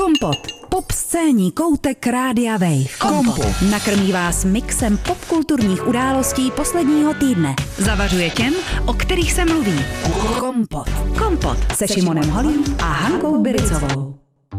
Kompot. Pop scénní koutek Rádia Wave. Kompot. Nakrmí vás mixem popkulturních událostí posledního týdne. Zavařuje těm, o kterých se mluví. Kompot. Kompot se Šimonem Holým a Hankou Biricovou.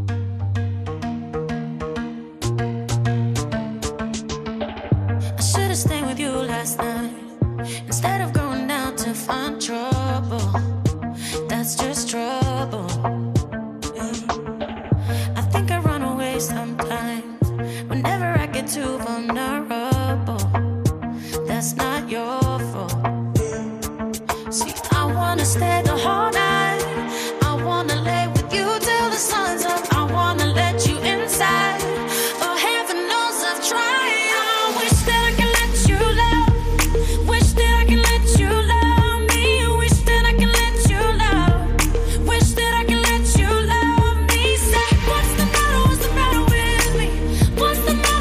Too vulnerable. That's not your fault. See, I wanna stay the whole night. I wanna lay with you till the sun's up. I wanna let you inside. Oh, heaven knows I've tried. I wish that I could let you love. Wish that I could let you love me. Wish that I could let you love. Wish that I could let you love me. Say, what's the matter? What's the matter with me? What's the matter?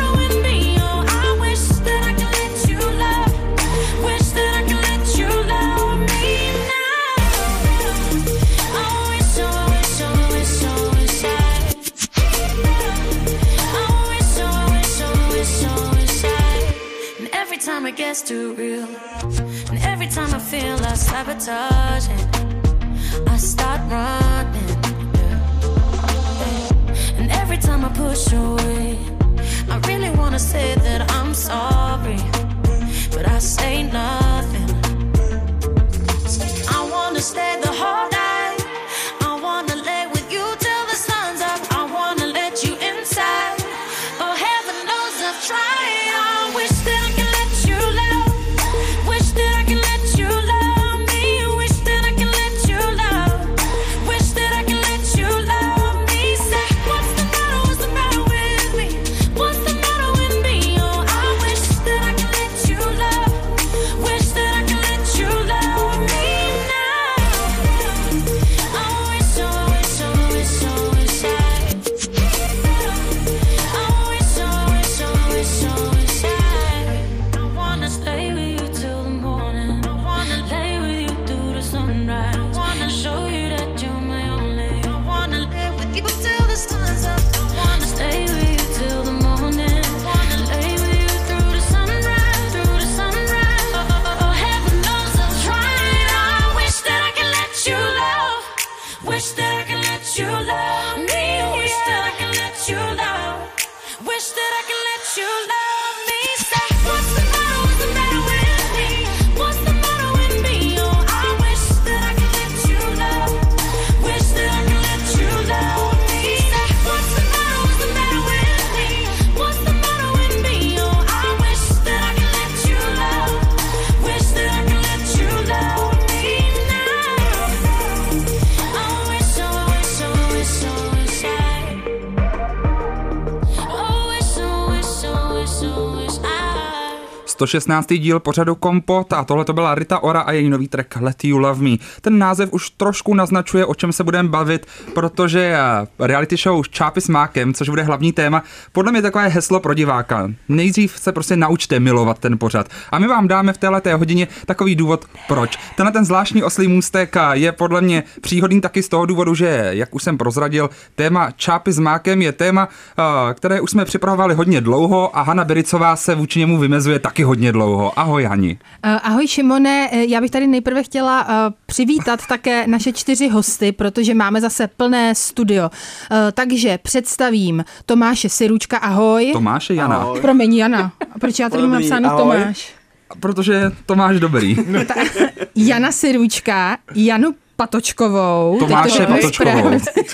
Time it gets too real, and every time I feel like sabotaging, I start running, and every time I push away, I really wanna say that I'm sorry, but I say nothing. I wanna stay the whole night. I wanna lay with you till the sun's up. I wanna let you inside. Oh, heaven knows I've tried. I wish that I could To 16. díl pořadu Kompot a tohle to byla Rita Ora a její nový track Let You Love Me. Ten název už trošku naznačuje, o čem se budeme bavit, protože reality show Čápy s mákem, což bude hlavní téma, podle mě takové heslo pro diváka. Nejdřív se prostě naučte milovat ten pořad. A my vám dáme v téhleté hodině takový důvod, proč. Tenhle ten zvláštní oslý můstek je podle mě příhodný taky z toho důvodu, že, jak už jsem prozradil, téma Čápy s mákem je téma, které už jsme připravovali hodně dlouho a Hana Biricová se vůči němu vymezuje taky hodně dlouho. Ahoj, Hani. Ahoj, Šimone. Já bych tady nejprve chtěla přivítat také naše 4 hosty, protože máme zase plné studio. Takže představím Tomáše Sirůčka, ahoj. Tomáše, Jana. Ahoj. Promiň, Jana. Proč já tady mám napsáno Tomáš? Protože Tomáš dobrý. Jana Sirůčka, Janu Patočkovou. Tomáše Patočkovou.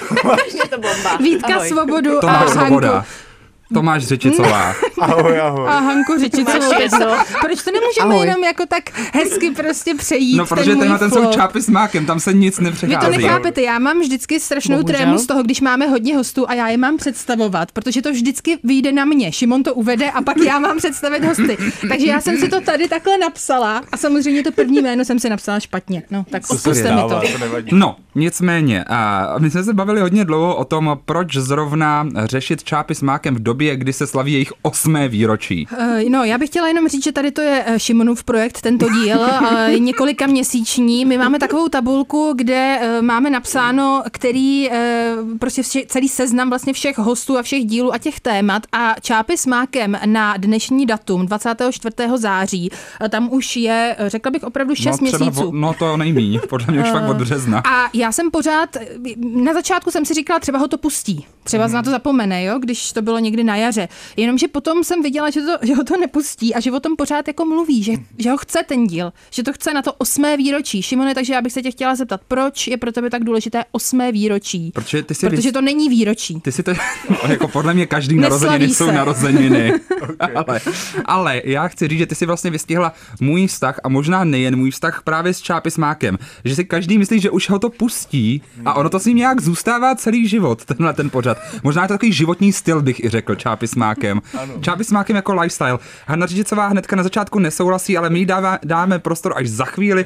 Vítka ahoj. Svobodu Tomáš a Svoboda. Hanku. Tomáš Řečicová. Ahoj, ahoj. A Hanku Řečicovou. Proč to nemůžeme ahoj. Jenom jako tak hezky prostě přejít? No, protože ten jsou Čápy s mákem, tam se nic nepřechází. Vy to nechápete, já mám vždycky strašnou trému z toho, když máme hodně hostů a já je mám představovat, protože to vždycky vyjde na mě. Šimon to uvede a pak já mám představit hosty. Takže já jsem si to tady takhle napsala a samozřejmě to první jméno jsem si napsala špatně. No, tak odpusťte mi to. No, nicméně, my jsme se bavili hodně dlouho o tom, proč zrovna řešit Čápy s mákem v době, době, kdy se slaví jejich 8. výročí. No, já bych chtěla jenom říct, že tady to je Šimonův projekt, tento díl, několika měsíční. My máme takovou tabulku, kde máme napsáno, který prostě celý seznam vlastně všech hostů a všech dílů a těch témat a Čápy s mákem na dnešní datum 24. září, tam už je, řekla bych, opravdu 6 měsíců. No to nejmíň, podle mě už fakt od března. A já jsem pořád, na začátku jsem si říkala, třeba ho to pustí, třeba na to zapomene, jo, když to bylo někdy na jaře. Jenomže potom jsem viděla, že ho to nepustí a že o tom pořád jako mluví, že ho chce ten díl, že to chce na to 8. výročí. Šimone, takže já bych se tě chtěla zeptat, proč je pro tebe tak důležité 8. výročí? Protože to není výročí. Ty si to, jako podle mě každý narozeniny jsou narozeniny. Okay. Ale já chci říct, že ty si vlastně vystihla můj vztah a možná nejen můj vztah právě s Čápy s mákem. Že si každý myslí, že už ho to pustí a ono to s ním nějak zůstává celý život, ten pořad. Možná je to takový životní styl, bych i řekl, Čápy s mákem. Čápy s mákem jako lifestyle. Hanna Řičicová hnedka na začátku nesouhlasí, ale my jí dáme prostor až za chvíli,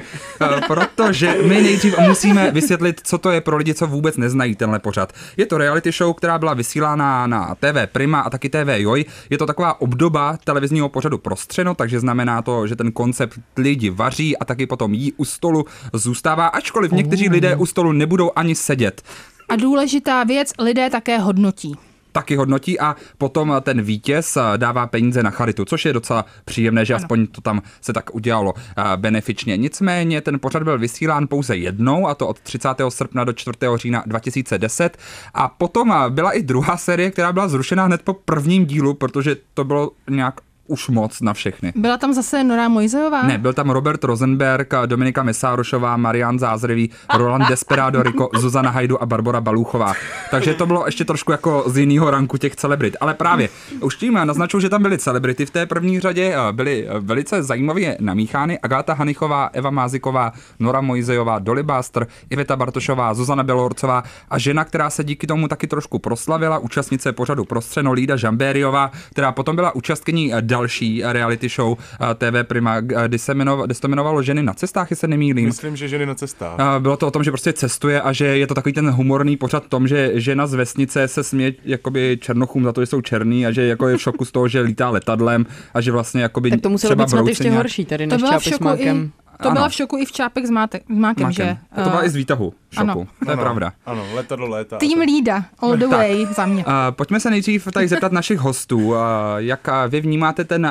protože my nejdřív musíme vysvětlit, co to je pro lidi, co vůbec neznají tenhle pořad. Je to reality show, která byla vysílána na TV Prima a taky TV Joj. Je to taková obdoba televizního pořadu Prostřeno, takže znamená to, že ten koncept lidi vaří a taky potom jí u stolu zůstává, ačkoliv někteří lidé u stolu nebudou ani sedět. A důležitá věc, lidé také hodnotí. Taky hodnotí a potom ten vítěz dává peníze na charitu, což je docela příjemné, že aspoň to tam se tak udělalo benefičně. Nicméně ten pořad byl vysílán pouze jednou, a to od 30. srpna do 4. října 2010 a potom byla i druhá série, která byla zrušena hned po prvním dílu, protože to bylo nějak už moc na všechny. Byla tam zase Nora Mojzejová? Ne, byl tam Robert Rosenberg, Dominika Mesárošová, Marian Zázrivý, Roland Desperado Rico, Zuzana Hajdu a Barbora Balúchová. Takže to bylo ještě trošku jako z jiného ranku těch celebrit. Ale právě už tím naznačil, že tam byly celebrity v té první řadě, byly velice zajímavě namíchány. Agáta Hanichová, Eva Máziková, Nora Mojzejová, Dolly Buster, Iveta Bartošová, Zuzana Belorcová a žena, která se díky tomu taky trošku proslavila, účastnice pořadu Prostřeno, Lída Žambériová, která potom byla účastkyní další reality show TV Prima, kdy se to jmenovalo Ženy na cestách, jestli se nemýlím. Myslím, že Ženy na cestách. Bylo to o tom, že prostě cestuje a že je to takový ten humorný pořad v tom, že žena z vesnice se směje jakoby černochům za to, že jsou černý a že jako je v šoku z toho, že lítá letadlem a že vlastně jakoby tak to muselo být snad ještě horší tady než Čápy s mákem. To byla v šoku i v Čápek s mákem, že? To byla i z výtahu šoku, ano. To je pravda. Ano, letadlo létá. Tým Lída, all the way za mě. Pojďme se nejdřív tady zeptat našich hostů, jak vy vnímáte ten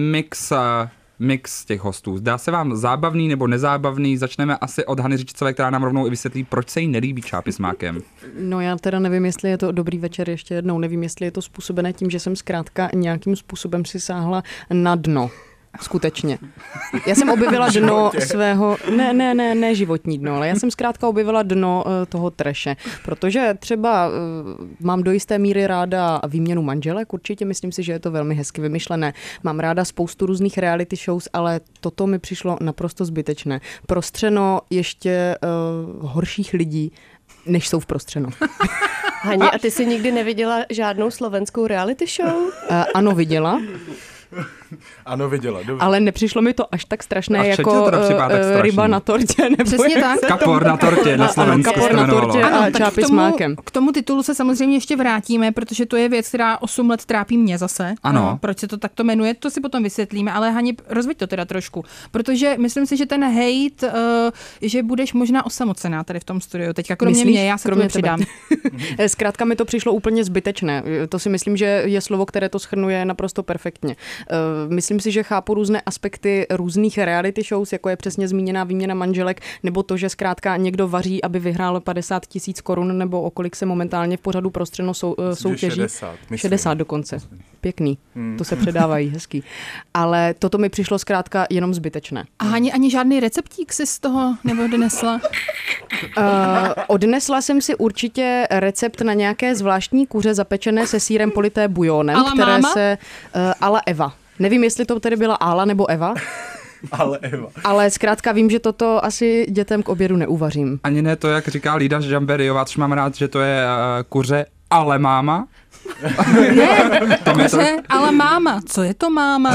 mix těch hostů. Zdá se vám zábavný nebo nezábavný? Začneme asi od Hany Řičicové, která nám rovnou i vysvětlí, proč se jí nelíbí Čápy s mákem. No já teda nevím, jestli je to dobrý večer ještě jednou, nevím, jestli je to způsobené tím, že jsem zkrátka nějakým způsobem si sáhla na dno. Skutečně. Já jsem objevila dno svého, ne životní dno, ale já jsem zkrátka objevila dno toho treše, protože třeba mám do jisté míry ráda výměnu manželek, určitě myslím si, že je to velmi hezky vymyšlené. Mám ráda spoustu různých reality shows, ale toto mi přišlo naprosto zbytečné. Prostřeno ještě horších lidí, než jsou v Prostřeno. Hani, a ty jsi nikdy neviděla žádnou slovenskou reality show? Ano, viděla. Ano, viděla. Dobře. Ale nepřišlo mi to až tak strašné jako ryba na tortě. Nebo přesně tak. Kapor na tortě na Slovensku. Kapor na tortě a Čápy s mákem. K tomu titulu se samozřejmě ještě vrátíme, protože to je věc, která 8 let trápí mě zase. Ano. Proč se to takto jmenuje, to si potom vysvětlíme, ale Hani, rozveď to teda trošku. Protože myslím si, že ten hejt, že budeš možná osamocená tady v tom studiu. Teďka kromě mě, já se to nepřidám. Zkrátka mi to přišlo úplně zbytečné. To si myslím, že je slovo, které to shrnuje naprosto perfektně. Myslím si, že chápu různé aspekty různých reality shows, jako je přesně zmíněná výměna manželek, nebo to, že zkrátka někdo vaří, aby vyhrál 50 000 korun, nebo o kolik se momentálně v pořadu Prostřeno soutěží. 60 dokonce. Pěkný. To se předávají, hezký. Ale toto mi přišlo zkrátka jenom zbytečné. A ani žádný receptík si z toho neodnesla? Odnesla jsem si určitě recept na nějaké zvláštní kuře zapečené se sýrem polité bujónem, které máma? se ala Eva. Nevím, jestli to tedy byla Ála nebo Eva. Ale Eva. Ale zkrátka vím, že toto asi dětem k obědu neuvařím. Ani ne to, jak říká Lída Žambériová, což mám rád, že to je kuře ale máma. Ne, dobře, ale máma. Co je to máma?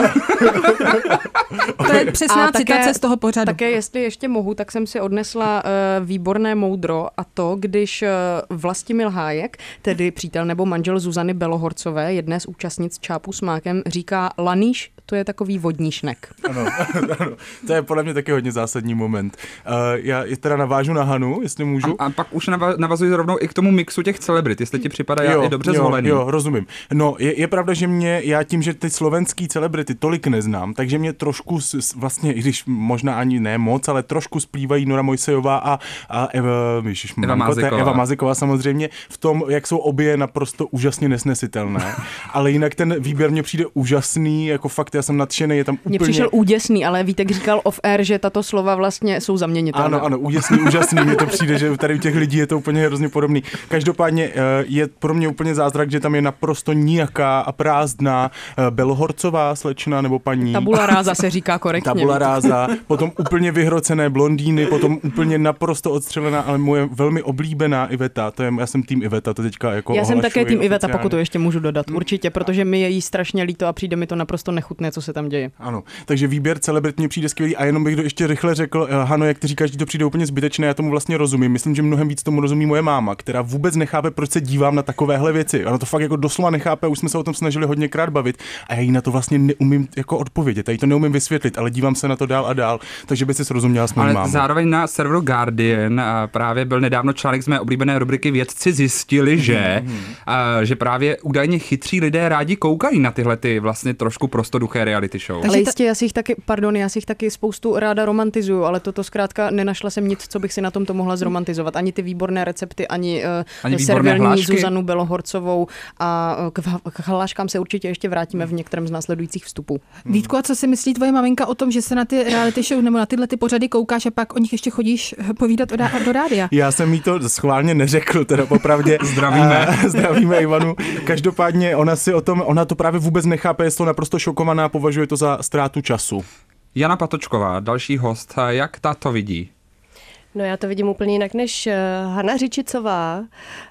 To je přesná citace z toho pořadu. Také, jestli ještě mohu, tak jsem si odnesla výborné moudro a to, když Vlastimil Hájek, tedy přítel nebo manžel Zuzany Belohorcové, jedné z účastnic Čápu s mákem, říká lanýš, to je takový vodní šnek. Ano, to je podle mě taky hodně zásadní moment. Já teda navážu na Hanu, jestli můžu. A pak už navazuji rovnou i k tomu mixu těch celebrit, jestli ti připadá je dobře zvolený. Jo, rozumím. No, je pravda, že já tím, že ty slovenský celebrity tolik neznám, takže mě trošku vlastně, i když možná ani ne moc, ale trošku splývají Nora Mojsejová a Eva Maziková samozřejmě v tom, jak jsou obě naprosto úžasně nesnesitelné. Ale jinak ten výběr mě přijde úžasný, jako fakt já jsem nadšený, je tam úplně... Mně přišel úděsný, ale Vítek říkal off-air, že tato slova vlastně jsou zaměnitelné. Ano, úděsný, úžasný, mně to přijde, že tady u těch lidí je to úplně hrozně podobný. Každopádně je pro mě úplně zázrak, že tam je naprosto nijaká a prázdná Belohorcová slečna nebo paní. Tabula ráza se říká korektně. Tabula ráza, potom úplně vyhrocené blondýny, potom úplně naprosto odstřelená, ale moje velmi oblíbená Iveta, já jsem tým Iveta, to teďka jako já jsem také tým Iveta, pokud to ještě můžu dodat, určitě, protože mi je jí strašně líto a přijde mi to naprosto nechutné, co se tam děje. Ano, takže výběr celebrit mě přijde skvělý a jenom bych ještě rychle řekl, Hano, jak ty říkáš, že to přijde úplně zbytečné, já tomu vlastně rozumím. Myslím, že mnohem víc tomu rozumí moje máma, která vůbec nechápe, proč se dívám na takovéhle věci. Ona to fakt jako doslova nechápe, už jsme se o tom snažili hodněkrát bavit a já jí na to vlastně neumím jako odpovědět. Já jí to neumím vysvětlit, ale dívám se na to dál a dál, takže by si rozuměla s mojí mámou. Zároveň na serveru Guardian právě byl nedávno článek z mé oblíbené rubriky Vědci zjistili, že právě údajně chytří lidé rádi koukají na tyhle ty vlastně trošku prostoduché reality show. Ale jistě, já si jich taky spoustu ráda romantizuju, ale toto zkrátka nenašla jsem nic, co bych si na tomto mohla zromantizovat. Ani ty výborné recepty, ani servilní Zuzanu Belohorcovou a k hláškám se určitě ještě vrátíme v některém z následujících vstupů. Vítku, a co si myslí tvoje maminka o tom, že se na ty reality show nebo na tyhle ty pořady koukáš a pak o nich ještě chodíš povídat do rádia? Já jsem jí to schválně neřekl, teda popravdě. Zdravíme Ivanu. Každopádně ona to právě vůbec nechápe, je to naprosto šokovaná, považuje to za ztrátu času. Jana Patočková, další host, jak ta to vidí? No já to vidím úplně jinak než Hana Řičicová.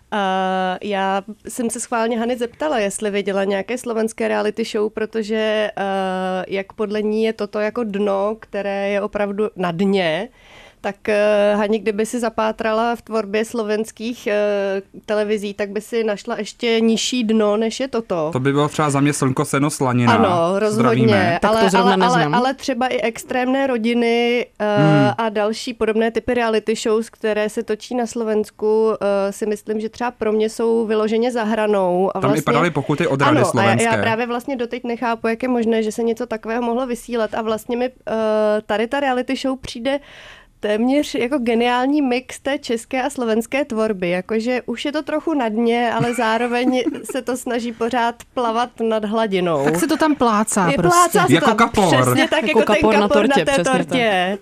Já jsem se schválně Hany zeptala, jestli viděla nějaké slovenské reality show, protože jak podle ní je toto jako dno, které je opravdu na dně, tak Hani, kdyby si zapátrala v tvorbě slovenských televizí, tak by si našla ještě nižší dno, než je toto. To by bylo třeba za mě Slnko, seno, slanina. Ano, rozhodně. Tak to zrovna neznám. Ale třeba i Extrémné rodiny a další podobné typy reality shows, které se točí na Slovensku, si myslím, že třeba pro mě jsou vyloženě za hranou. A tam vlastně, i padaly pokuty od Rady slovenské. A já právě vlastně doteď nechápu, jak je možné, že se něco takového mohlo vysílat a vlastně mi tady ta reality show přijde téměř jako geniální mix té české a slovenské tvorby, jakože už je to trochu na dně, ale zároveň se to snaží pořád plavat nad hladinou. Tak se to tam plácá prostě. Plácá se jako tam, kapor. Přesně tak, jako ten kapor na té tortě.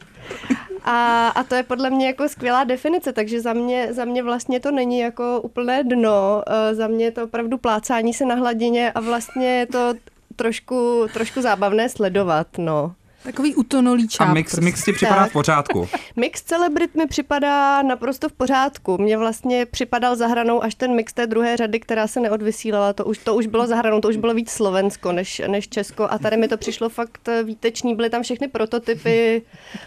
A to je podle mě jako skvělá definice, takže za mě vlastně to není jako úplné dno, za mě je to opravdu plácání se na hladině a vlastně je to trošku zábavné sledovat, no. Takový utonulý čáp. A mix ti připadá v pořádku? Mix celebrit mi připadá naprosto v pořádku. Mně vlastně připadal za hranou až ten mix té druhé řady, která se neodvysílala. To už bylo za hranou, to už bylo víc Slovensko než Česko. A tady mi to přišlo fakt výtečný. Byly tam všechny prototypy,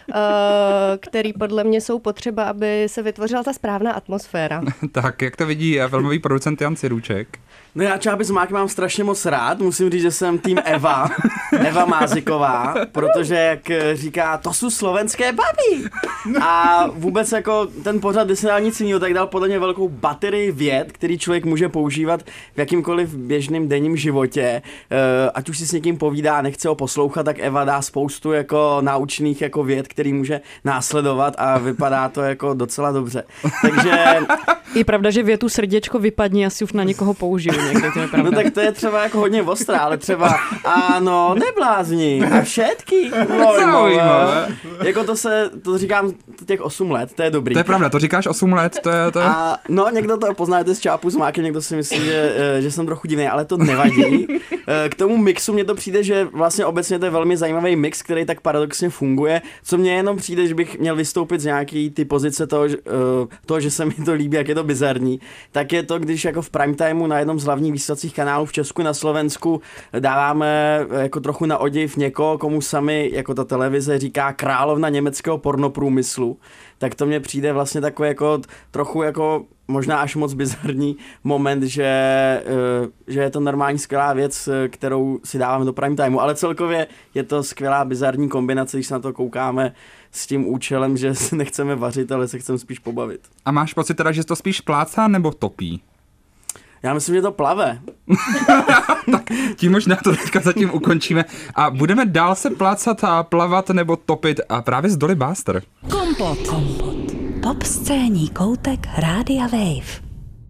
které podle mě jsou potřeba, aby se vytvořila ta správná atmosféra. Tak, jak to vidí filmový producent Jan Cirůček? No já Čápy s mákem mám strašně moc rád, musím říct, že jsem tým Eva Máziková, protože jak říká, to jsou slovenské babi. A vůbec jako ten pořad, kdy se dál nic jiného, tak dal podle mě velkou baterii věd, který člověk může používat v jakýmkoliv běžným denním životě. Ať už si s někým povídá, nechce ho poslouchat, tak Eva dá spoustu jako naučných jako věd, který může následovat a vypadá to jako docela dobře. Takže je pravda, že větu srdíčko vypadni, asi už na někoho použiju někde, to je pravda. No tak to je třeba jako hodně ostrá, ale třeba ano, neblázni a všetky. No, jako to říkám, těch 8 let, to je dobrý. To je pravda, to říkáš 8 let, to je... A no, někdo to poznáte z Čápu s mákem, někdo si myslí, že jsem trochu divný, ale to nevadí. K tomu mixu mně to přijde, že vlastně obecně to je velmi zajímavý mix, který tak paradoxně funguje. Co mně jenom přijde, že bych měl vystoupit z nějaký ty pozice toho, že se mi to líbí, jak je to bizarní, tak je to, když jako v prime timeu na jednom z hlavních vysílacích kanálů v Česku, na Slovensku dáváme jako trochu na odiv někoho, komu sami jako ta televize říká královna německého pornoprůmyslu, tak to mně přijde vlastně takový jako trochu jako možná až moc bizarní moment, že je to normální skvělá věc, kterou si dáváme do prime timeu, ale celkově je to skvělá bizarní kombinace, když se na to koukáme s tím účelem, že se nechceme vařit, ale se chceme spíš pobavit. A máš pocit teda, že to spíš plácá nebo topí? Já myslím, že to plave. Tak tím možná to teďka zatím ukončíme a budeme dál se plácat a plavat nebo topit a právě z Dolly Buster. Kompot. Pop scéní koutek Rádia Wave.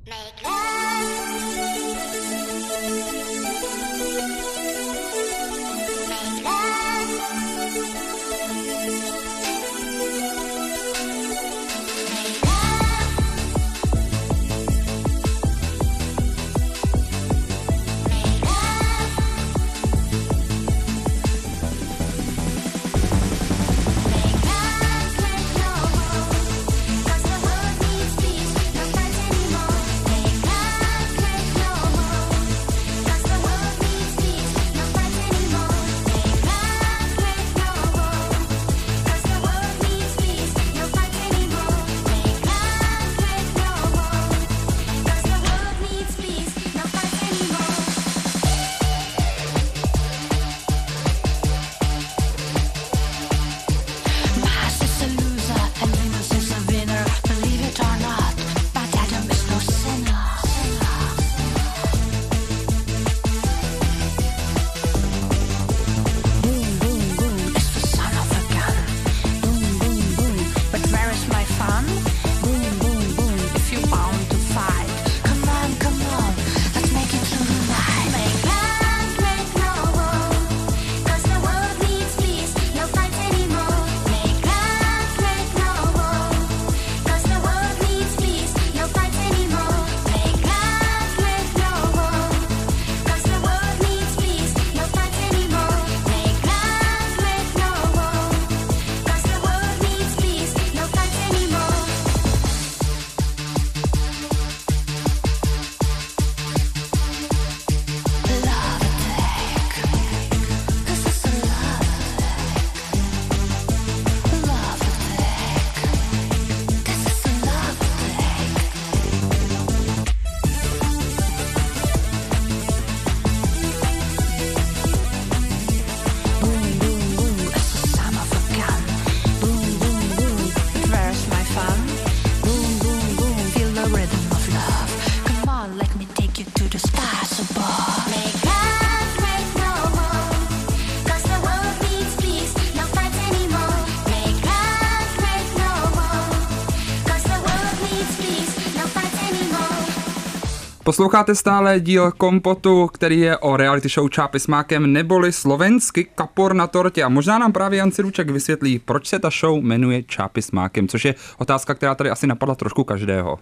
Posloucháte stále díl Kompotu, který je o reality show Čápy s mákem neboli slovensky Kapor na tortě. A možná nám právě Jan Siruček vysvětlí, proč se ta show jmenuje Čápy s mákem, což je otázka, která tady asi napadla trošku každého.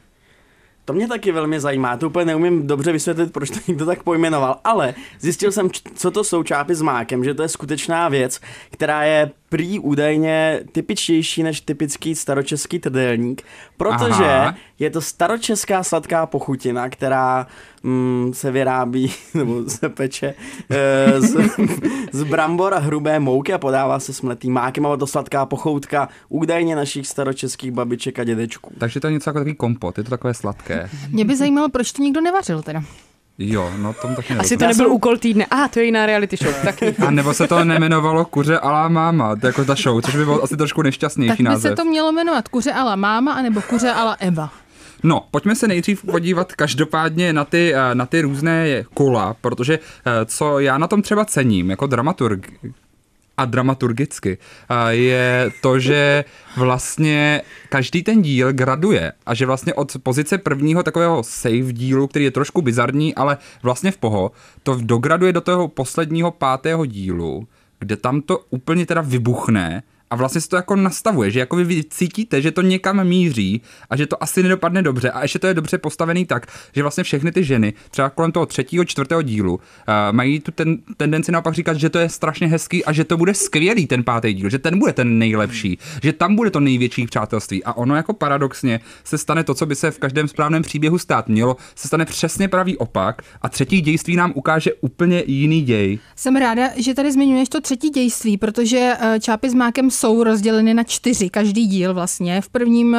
To mě taky velmi zajímá, to úplně neumím dobře vysvětlit, proč to někdo tak pojmenoval, ale zjistil jsem, co to jsou čápy s mákem, že to je skutečná věc, která je prý údajně typičtější než typický staročeský trdelník, protože je to staročeská sladká pochutina, která se vyrábí, nebo se peče z brambor a hrubé mouky a podává se s mletým mákem, ale to sladká pochoutka údajně našich staročeských babiček a dědečků. Takže to je něco jako takový kompot, je to takové sladké. Mě by zajímalo, proč to nikdo nevařil teda. Jo, no tom taky asi to nebyl úkol týdne. To je jiná reality show. Taky. A nebo se to nemenovalo Kuře a la máma, to je jako ta show, což by bylo asi trošku nešťastnější název. Tak by se to mělo jmenovat Kuře a la máma, anebo Kuře a la Eva. No, pojďme se nejdřív podívat každopádně na ty různé kola, protože co já na tom třeba cením, jako dramaturg a dramaturgicky, je to, že vlastně každý ten díl graduje a že vlastně od pozice prvního takového save dílu, který je trošku bizarní, ale vlastně v poho, to dograduje do toho posledního 5. dílu, kde tam to úplně teda vybuchne a vlastně se to jako nastavuje, že jako vy cítíte, že to někam míří a že to asi nedopadne dobře a ještě to je dobře postavený tak, že vlastně všechny ty ženy, třeba kolem toho 3., 4. dílu, mají tu tendenci naopak říkat, že to je strašně hezký a že to bude skvělý ten 5. díl, že ten bude ten nejlepší, že tam bude to největší přátelství a ono jako paradoxně se stane to, co by se v každém správném příběhu stát mělo, se stane přesně pravý opak a 3. dějství nám ukáže úplně jiný děj. Jsem ráda, že tady zmiňuješ to 3. dějství, protože Čápy s mákem jsou rozděleny na 4, každý díl vlastně. V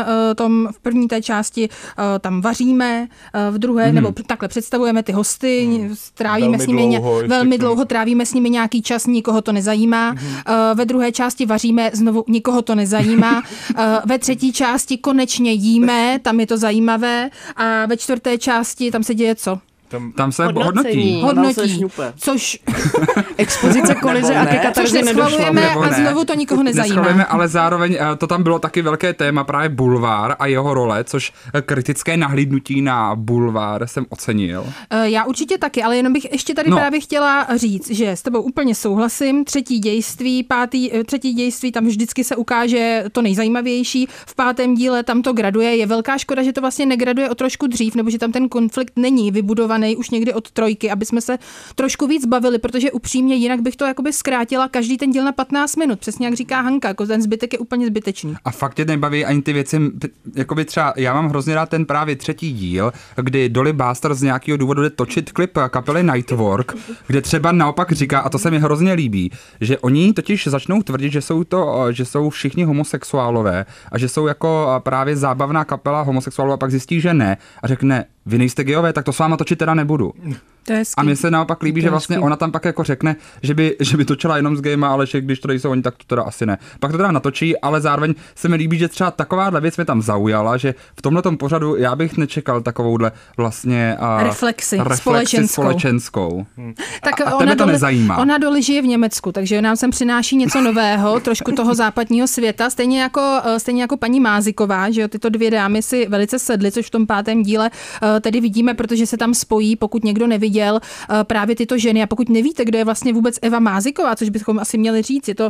první té části tam vaříme, v druhé, nebo takhle představujeme ty hosty, trávíme s nimi velmi dlouho trávíme s nimi nějaký čas, nikoho to nezajímá. Ve druhé části vaříme, znovu nikoho to nezajímá. Ve 3. části konečně jíme, tam je to zajímavé a ve 4. části tam se děje co? Tam se hodnotí. Což expozice kolize a ke katarzi nedošlo. A znovu to nikoho nezajímá. Ale zároveň to tam bylo taky velké téma, právě bulvár a jeho role, což kritické nahlídnutí na bulvár jsem ocenil. Já určitě taky, ale jenom bych ještě tady právě chtěla říct, že s tebou úplně souhlasím. 3. dějství, 3. dějství, tam vždycky se ukáže to nejzajímavější. V 5. díle tam to graduje. Je velká škoda, že to vlastně negraduje o trošku dřív, nebo že tam ten konflikt není vybudovaný už někdy od 3, aby jsme se trošku víc bavili, protože upřímně jinak bych to jakoby zkrátila každý ten díl na 15 minut, přesně jak říká Hanka, jako ten zbytek je úplně zbytečný. A fakt tě nebaví ani ty věci, jakoby třeba, já mám hrozně rád ten právě 3. díl, kdy Dolly Buster z nějakého důvodu jde točit klip kapely Nightwork, kde třeba naopak říká, a to se mi hrozně líbí, že oni totiž začnou tvrdit, že jsou všichni homosexuálové a že jsou jako právě zábavná kapela homosexuálů a pak zjistí, že ne a řekne, vy nejste gejové, tak to s váma točit teda nebudu. A mně se naopak líbí, že vlastně ona tam pak jako řekne, že by točila jenom s gejma, ale že když to nejsou oni, tak to teda asi ne. Pak to teda natočí, ale zároveň se mi líbí, že třeba takováhle věc mě tam zaujala, že v tomhletom pořadu já bych nečekal takovouhle vlastně reflexi společenskou. Tak a tebe to nezajímá. Ona Dolly žije v Německu, takže nám sem přináší něco nového, trošku toho západního světa, stejně jako paní Máziková, že jo, tyto 2 dámy si velice sedly, což v tom 5. díle tedy vidíme, protože se tam spojí, pokud někdo neviděl právě tyto ženy. A pokud nevíte, kdo je vlastně vůbec Eva Máziková, což bychom asi měli říct, je to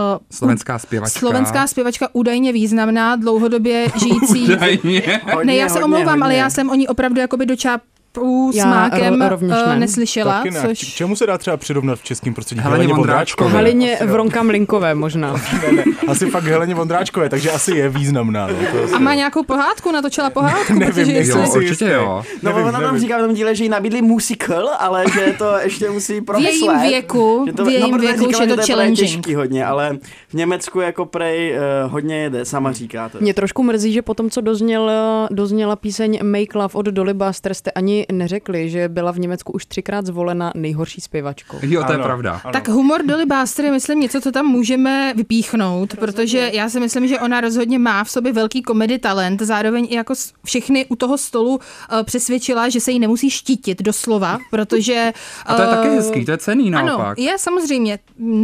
slovenská zpěvačka údajně významná, dlouhodobě žijící. Ne, já se omlouvám, ale já jsem o ní opravdu jakoby do s mákem neslyšela. Což... Čemu se dá třeba přirovnat v českém prostředí? Heleně Vondráčkové. Heleně Vronka Mlinkové možná. Ne, asi fakt Heleně Vondráčkové, takže asi je významná. A má nějakou pohádku? Natočila pohádku? Nevím, určitě jo. No ona nám říká v tom díle, že jí nabídli musical, ale že to ještě musí promyslet. V jejím věku už je to challenging. Těžký hodně, ale v Německu jako prej hodně jede, sama říká to. Mě trošku mrzí, že potom, co dozněla píseň Make Love od Dolly Buster, jste ani neřekli, že byla v Německu už 3krát zvolena nejhorší zpěvačkou. Jo, to je pravda. Ano. Tak humor Dolly Buster je, myslím, něco, co tam můžeme vypíchnout, protože já si myslím, že ona rozhodně má v sobě velký komedy talent, zároveň i jako všechny u toho stolu přesvědčila, že se jí nemusí štítit doslova, protože... A to je taky hezký, to je cenný naopak. Ano, je samozřejmě.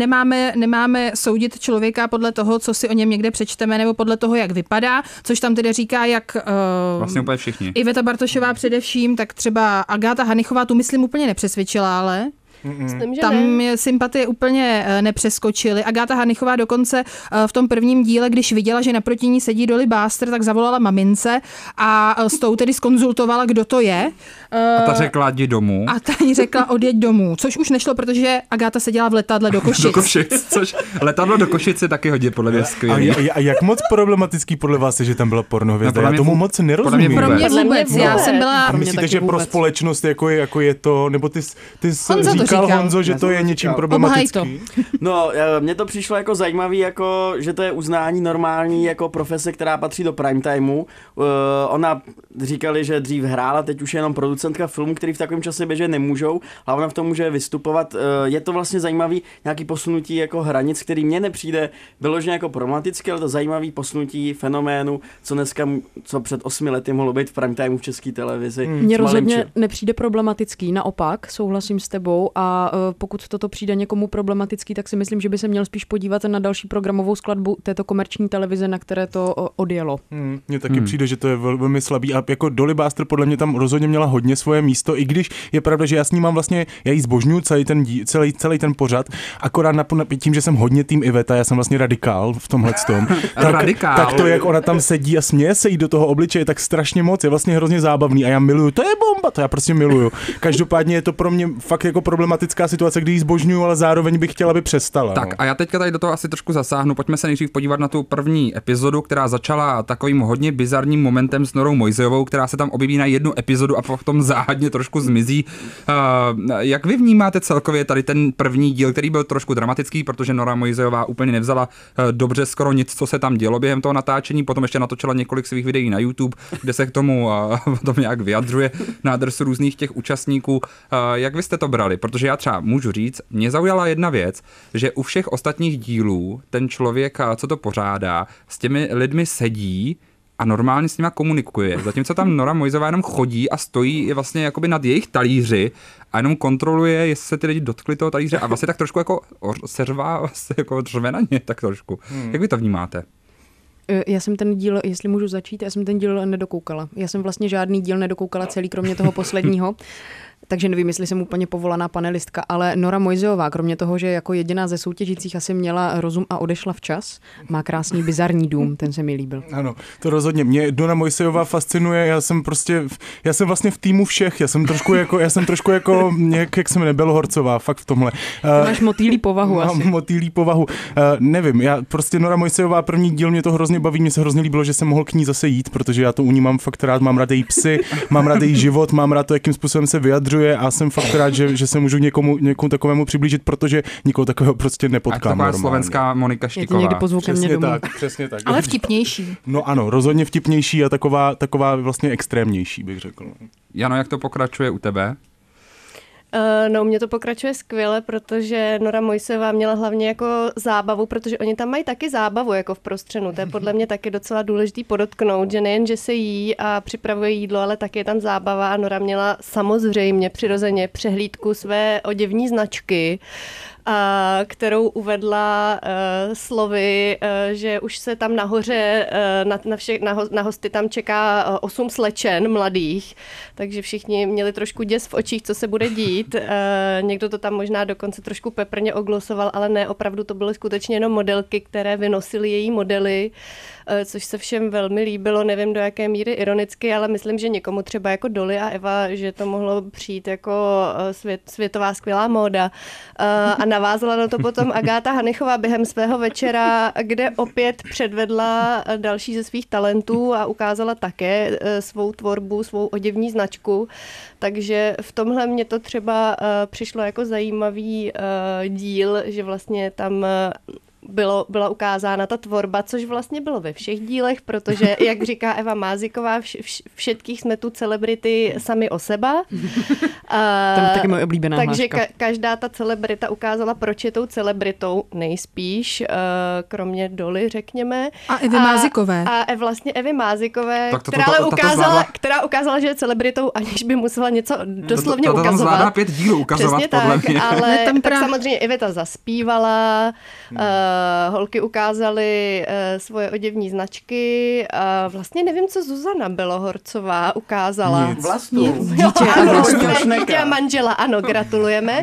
Nemáme soudit člověka podle toho, co si o něm někde přečteme, nebo podle toho, jak vypadá, což tam tedy říká, jak... vlastně úplně všichni. Iveta Bartošová především, tak třeba Agáta Hanichová, tu myslím úplně nepřesvědčila, ale... Myslím, že tam ne. sympatie úplně nepřeskočily. Agáta Hanichová dokonce v tom prvním díle, když viděla, že naproti ní sedí Dolly Buster, tak zavolala mamince a s tou tedy zkonzultovala, kdo to je. A ta řekla, jdi domů. A ta jí řekla, odjeď domů, což už nešlo, protože Agáta seděla v letadle do Košic. Což letadlo do Košic je taky hodně podle mě skvělý. A jak moc problematický podle vás je, že tam byla pornohvězda? Já tomu moc nerozumím. Pro mě vůbec. Já jsem byla... A myslíte, že pro společnost jako je to, nebo ty říkal Honzo, že to je něčím problematický? No, mně to přišlo jako zajímavý, jako, že to je uznání normální jako profese, která patří do prime timeu. Ona říkali, že dřív hrála, teď už je jenom producentka filmu, který v takovém čase běžet nemůžou, ale ona v tom může vystupovat. Je to vlastně zajímavý nějaký posunutí jako hranic, který mně nepřijde vyloženě jako problematické, ale to zajímavý posunutí fenoménu, co před 8 lety mohlo být v prime timeu v české televizi. Mně rozhodně nepřijde problematický, naopak, souhlasím s tebou a pokud toto přijde někomu problematický, tak si myslím, že by se měl spíš podívat na další programovou skladbu této komerční televize, na které to odjelo. Mně taky přijde, že to je velmi slabý a jako Dolly Buster podle mě tam rozhodně měla hodně svoje místo, i když je pravda, že já s ní mám vlastně, já jí zbožňuji celý ten pořad, akorát tím, že jsem hodně tým Iveta, já jsem vlastně radikál v tomhletom. tak to, jak ona tam sedí a směje se jí do toho obličeje, tak strašně moc, je vlastně hrozně zábavný a já miluju, to je bomba, to já prostě miluju. Každopádně je to pro mě fakt jako problematická situace, kdy ji zbožňuju, ale zároveň bych chtěla, aby přestala. Tak a já teďka tady do toho asi trošku zasáhnu. Pojďme se nejdřív podívat na tu první epizodu, která začala takovým hodně bizarním momentem s Norou Mojsejovou, která se tam objeví na jednu epizodu a potom záhadně trošku zmizí. Jak vy vnímáte celkově tady ten první díl, který byl trošku dramatický, protože Nora Mojsejová úplně nevzala dobře skoro nic, co se tam dělo během toho natáčení, potom ještě natočila několik svých videí na YouTube, kde se k tomu potom nějak vyjadřuje na adresu různých těch účastníků. Jak vy jste to brali? Protože já třeba můžu říct, mě zaujala jedna věc, že u všech ostatních dílů ten člověk, co to pořádá, s těmi lidmi sedí a normálně s nima komunikuje. Zatímco tam Nora Mojsejová jenom chodí a stojí vlastně jakoby nad jejich talíři a jenom kontroluje, jestli se ty lidi dotkli toho talíře a vlastně tak trošku jako seřvá, vlastně jako dřve na ně, tak trošku. Jak vy to vnímáte? Já jsem ten díl, jestli můžu začít, já jsem ten díl nedokoukala. Já jsem vlastně žádný díl nedokoukala celý, kromě toho posledního. Takže nevím, jestli jsem úplně povolaná panelistka, ale Nora Mojsejová, kromě toho, že jako jediná ze soutěžících asi měla rozum a odešla včas, má krásný bizarní dům, ten se mi líbil. Ano, to rozhodně. Mě Nora Mojsejová fascinuje, já jsem vlastně v týmu všech, já jsem trošku jako jak jsem nebyl Horcová, fakt v tomhle. Máš motýlí povahu asi. Motýlí povahu. Nevím, já prostě Nora Mojsejová první díl mě to hrozně baví, mně se hrozně líbilo, že jsem mohl k ní zase jít, protože já to u ní mám fakt rád, mám rád její psy, mám rád její život, mám rád to, jakým způsobem se vyjadřuje a jsem fakt rád, že se můžu někomu takovému přiblížit, protože nikoho takového prostě nepotkám taková normálně. Slovenská Monika Štíková. Já tě někdy pozvu ke mně domů. Přesně tak. Ale vtipnější. No ano, rozhodně vtipnější a taková vlastně extrémnější, bych řekl. Jano, jak to pokračuje u tebe? No, mě to pokračuje skvěle, protože Nora Mojsejová měla hlavně jako zábavu, protože oni tam mají taky zábavu jako v prostřenu. To je podle mě taky docela důležitý podotknout, že nejen, že se jí a připravuje jídlo, ale taky je tam zábava a Nora měla samozřejmě přirozeně přehlídku své oděvní značky, kterou uvedla slovy, že už se tam nahoře na hosty tam čeká 8 slečen mladých, takže všichni měli trošku děs v očích, co se bude dít. Někdo to tam možná dokonce trošku peprně oglosoval, ale ne, opravdu to byly skutečně jenom modelky, které vynosily její modely, což se všem velmi líbilo, nevím do jaké míry ironicky, ale myslím, že někomu třeba jako Dolly a Eva, že to mohlo přijít jako světová skvělá móda. A navázala na to potom Agáta Hanichová během svého večera, kde opět předvedla další ze svých talentů a ukázala také svou tvorbu, svou oděvní značku. Takže v tomhle mě to třeba přišlo jako zajímavý díl, že vlastně tam byla ukázána ta tvorba, což vlastně bylo ve všech dílech, protože, jak říká Eva Máziková, všetkých jsme tu celebrity sami o seba. To je taky moje oblíbená takže hláška. Každá ta celebrita ukázala, proč je tou celebritou nejspíš, kromě Dolly, řekněme. A Evy Mázikové. A vlastně Evy Mázikové, která ukázala, že je celebritou, aniž by musela něco doslovně ukazovat. To zvládá 5 dílů ukazovat, přesně podle tak, mě. ale tak samozřejmě Iveta zaspívala, holky ukázaly svoje oděvní značky a vlastně nevím, co Zuzana Belohorcová ukázala. Dítě a manžela, ano, gratulujeme.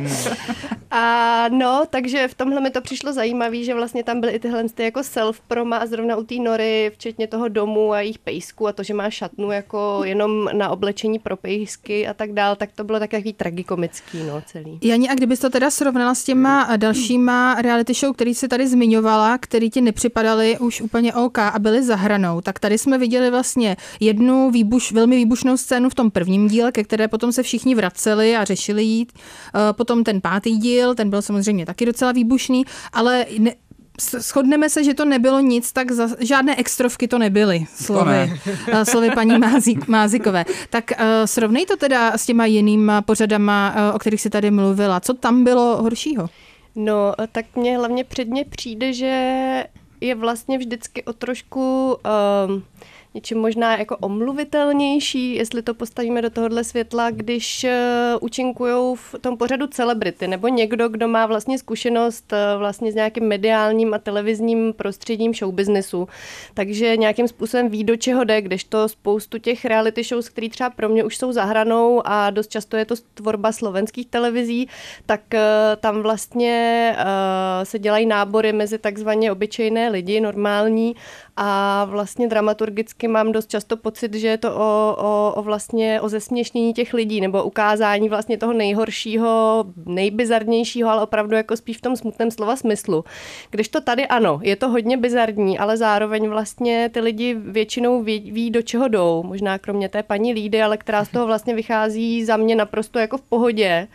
A no, takže v tomhle mi to přišlo zajímavé, že vlastně tam byly i tyhle jako self-proma a zrovna u té Nory, včetně toho domu a jejich pejsku a to, že má šatnu jako jenom na oblečení pro pejsky a tak dál, tak to bylo takový tragikomický, no, celý. Jani, a kdybys to teda srovnala s těma dalšíma reality show, který se tady zmiňovala, který ti nepřipadaly už úplně OK a byly za hranou, tak tady jsme viděli vlastně jednu velmi výbušnou scénu v tom prvním díle, ke které potom se všichni vraceli a řešili jít. Potom ten 5. díl, ten byl samozřejmě taky docela výbušný, ale shodneme se, že to nebylo nic, tak žádné extrovky to nebyly, slovy paní Mázikové. Tak srovnej to teda s těma jinýma pořadama, o kterých si tady mluvila. Co tam bylo horšího? No, tak mně hlavně předně přijde, že je vlastně vždycky o trošku něčím možná jako omluvitelnější, jestli to postavíme do tohohle světla, když účinkujou v tom pořadu celebrity, nebo někdo, kdo má vlastně zkušenost vlastně s nějakým mediálním a televizním prostředím showbiznesu, takže nějakým způsobem ví, do čeho jde, kdežto spoustu těch reality shows, které třeba pro mě už jsou za hranou a dost často je to tvorba slovenských televizí, tak tam vlastně se dělají nábory mezi takzvaně obyčejné lidi, normální, a vlastně dramaturgicky mám dost často pocit, že je to o zesměšnění těch lidí nebo ukázání vlastně toho nejhoršího, nejbizarnějšího, ale opravdu jako spíš v tom smutném slova smyslu. Kdežto tady ano, je to hodně bizarní, ale zároveň vlastně ty lidi většinou ví, do čeho jdou. Možná kromě té paní Lídy, ale která z toho vlastně vychází za mě naprosto jako v pohodě.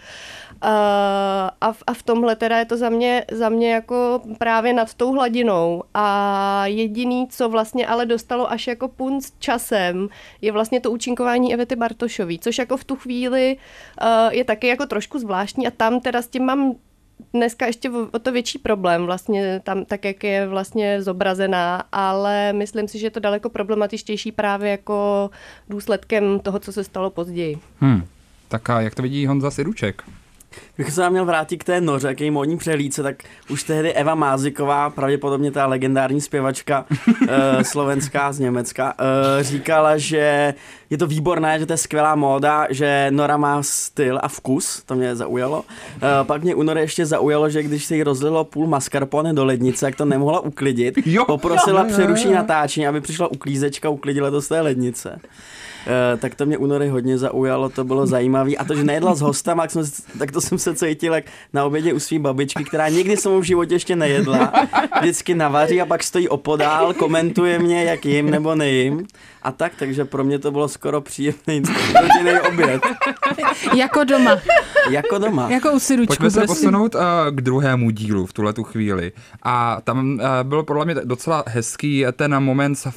A v tomhle teda je to za mě jako právě nad tou hladinou a jediný, co vlastně ale dostalo až jako punc časem, je vlastně to účinkování Evety Bartošový, což jako v tu chvíli je taky jako trošku zvláštní a tam teda s tím mám dneska ještě o to větší problém vlastně tam, tak jak je vlastně zobrazená, ale myslím si, že je to daleko problematičtější právě jako důsledkem toho, co se stalo později. Tak a jak to vidí Honza Siruček? Když se měl vrátit k té Noře, k její módní přehlídce, tak už tehdy Eva Máziková, pravděpodobně ta legendární zpěvačka slovenská z Německa, říkala, že je to výborné, že to je skvělá móda, že Nora má styl a vkus, to mě zaujalo. Pak mě u Nory ještě zaujalo, že když se jí rozlilo půl mascarpone do lednice, jak to nemohla uklidit, poprosila přerušení natáčení, aby přišla uklízečka, uklidila to z té lednice. Tak to mě u Nory hodně zaujalo, to bylo zajímavé. A to, že nejedla s hostama, tak to jsem se cítil jak na obědě u svý babičky, která nikdy jsem v životě ještě nejedla. Vždycky navaří a pak stojí opodál, komentuje mě, jak jim nebo nejím. A takže pro mě to bylo skoro příjemný rodinný oběd. Jako doma. Jako doma. Jako u Siručku. Pojďme se posunout k druhému dílu v tuhletu chvíli. A tam bylo podle mě docela hezký ten moment s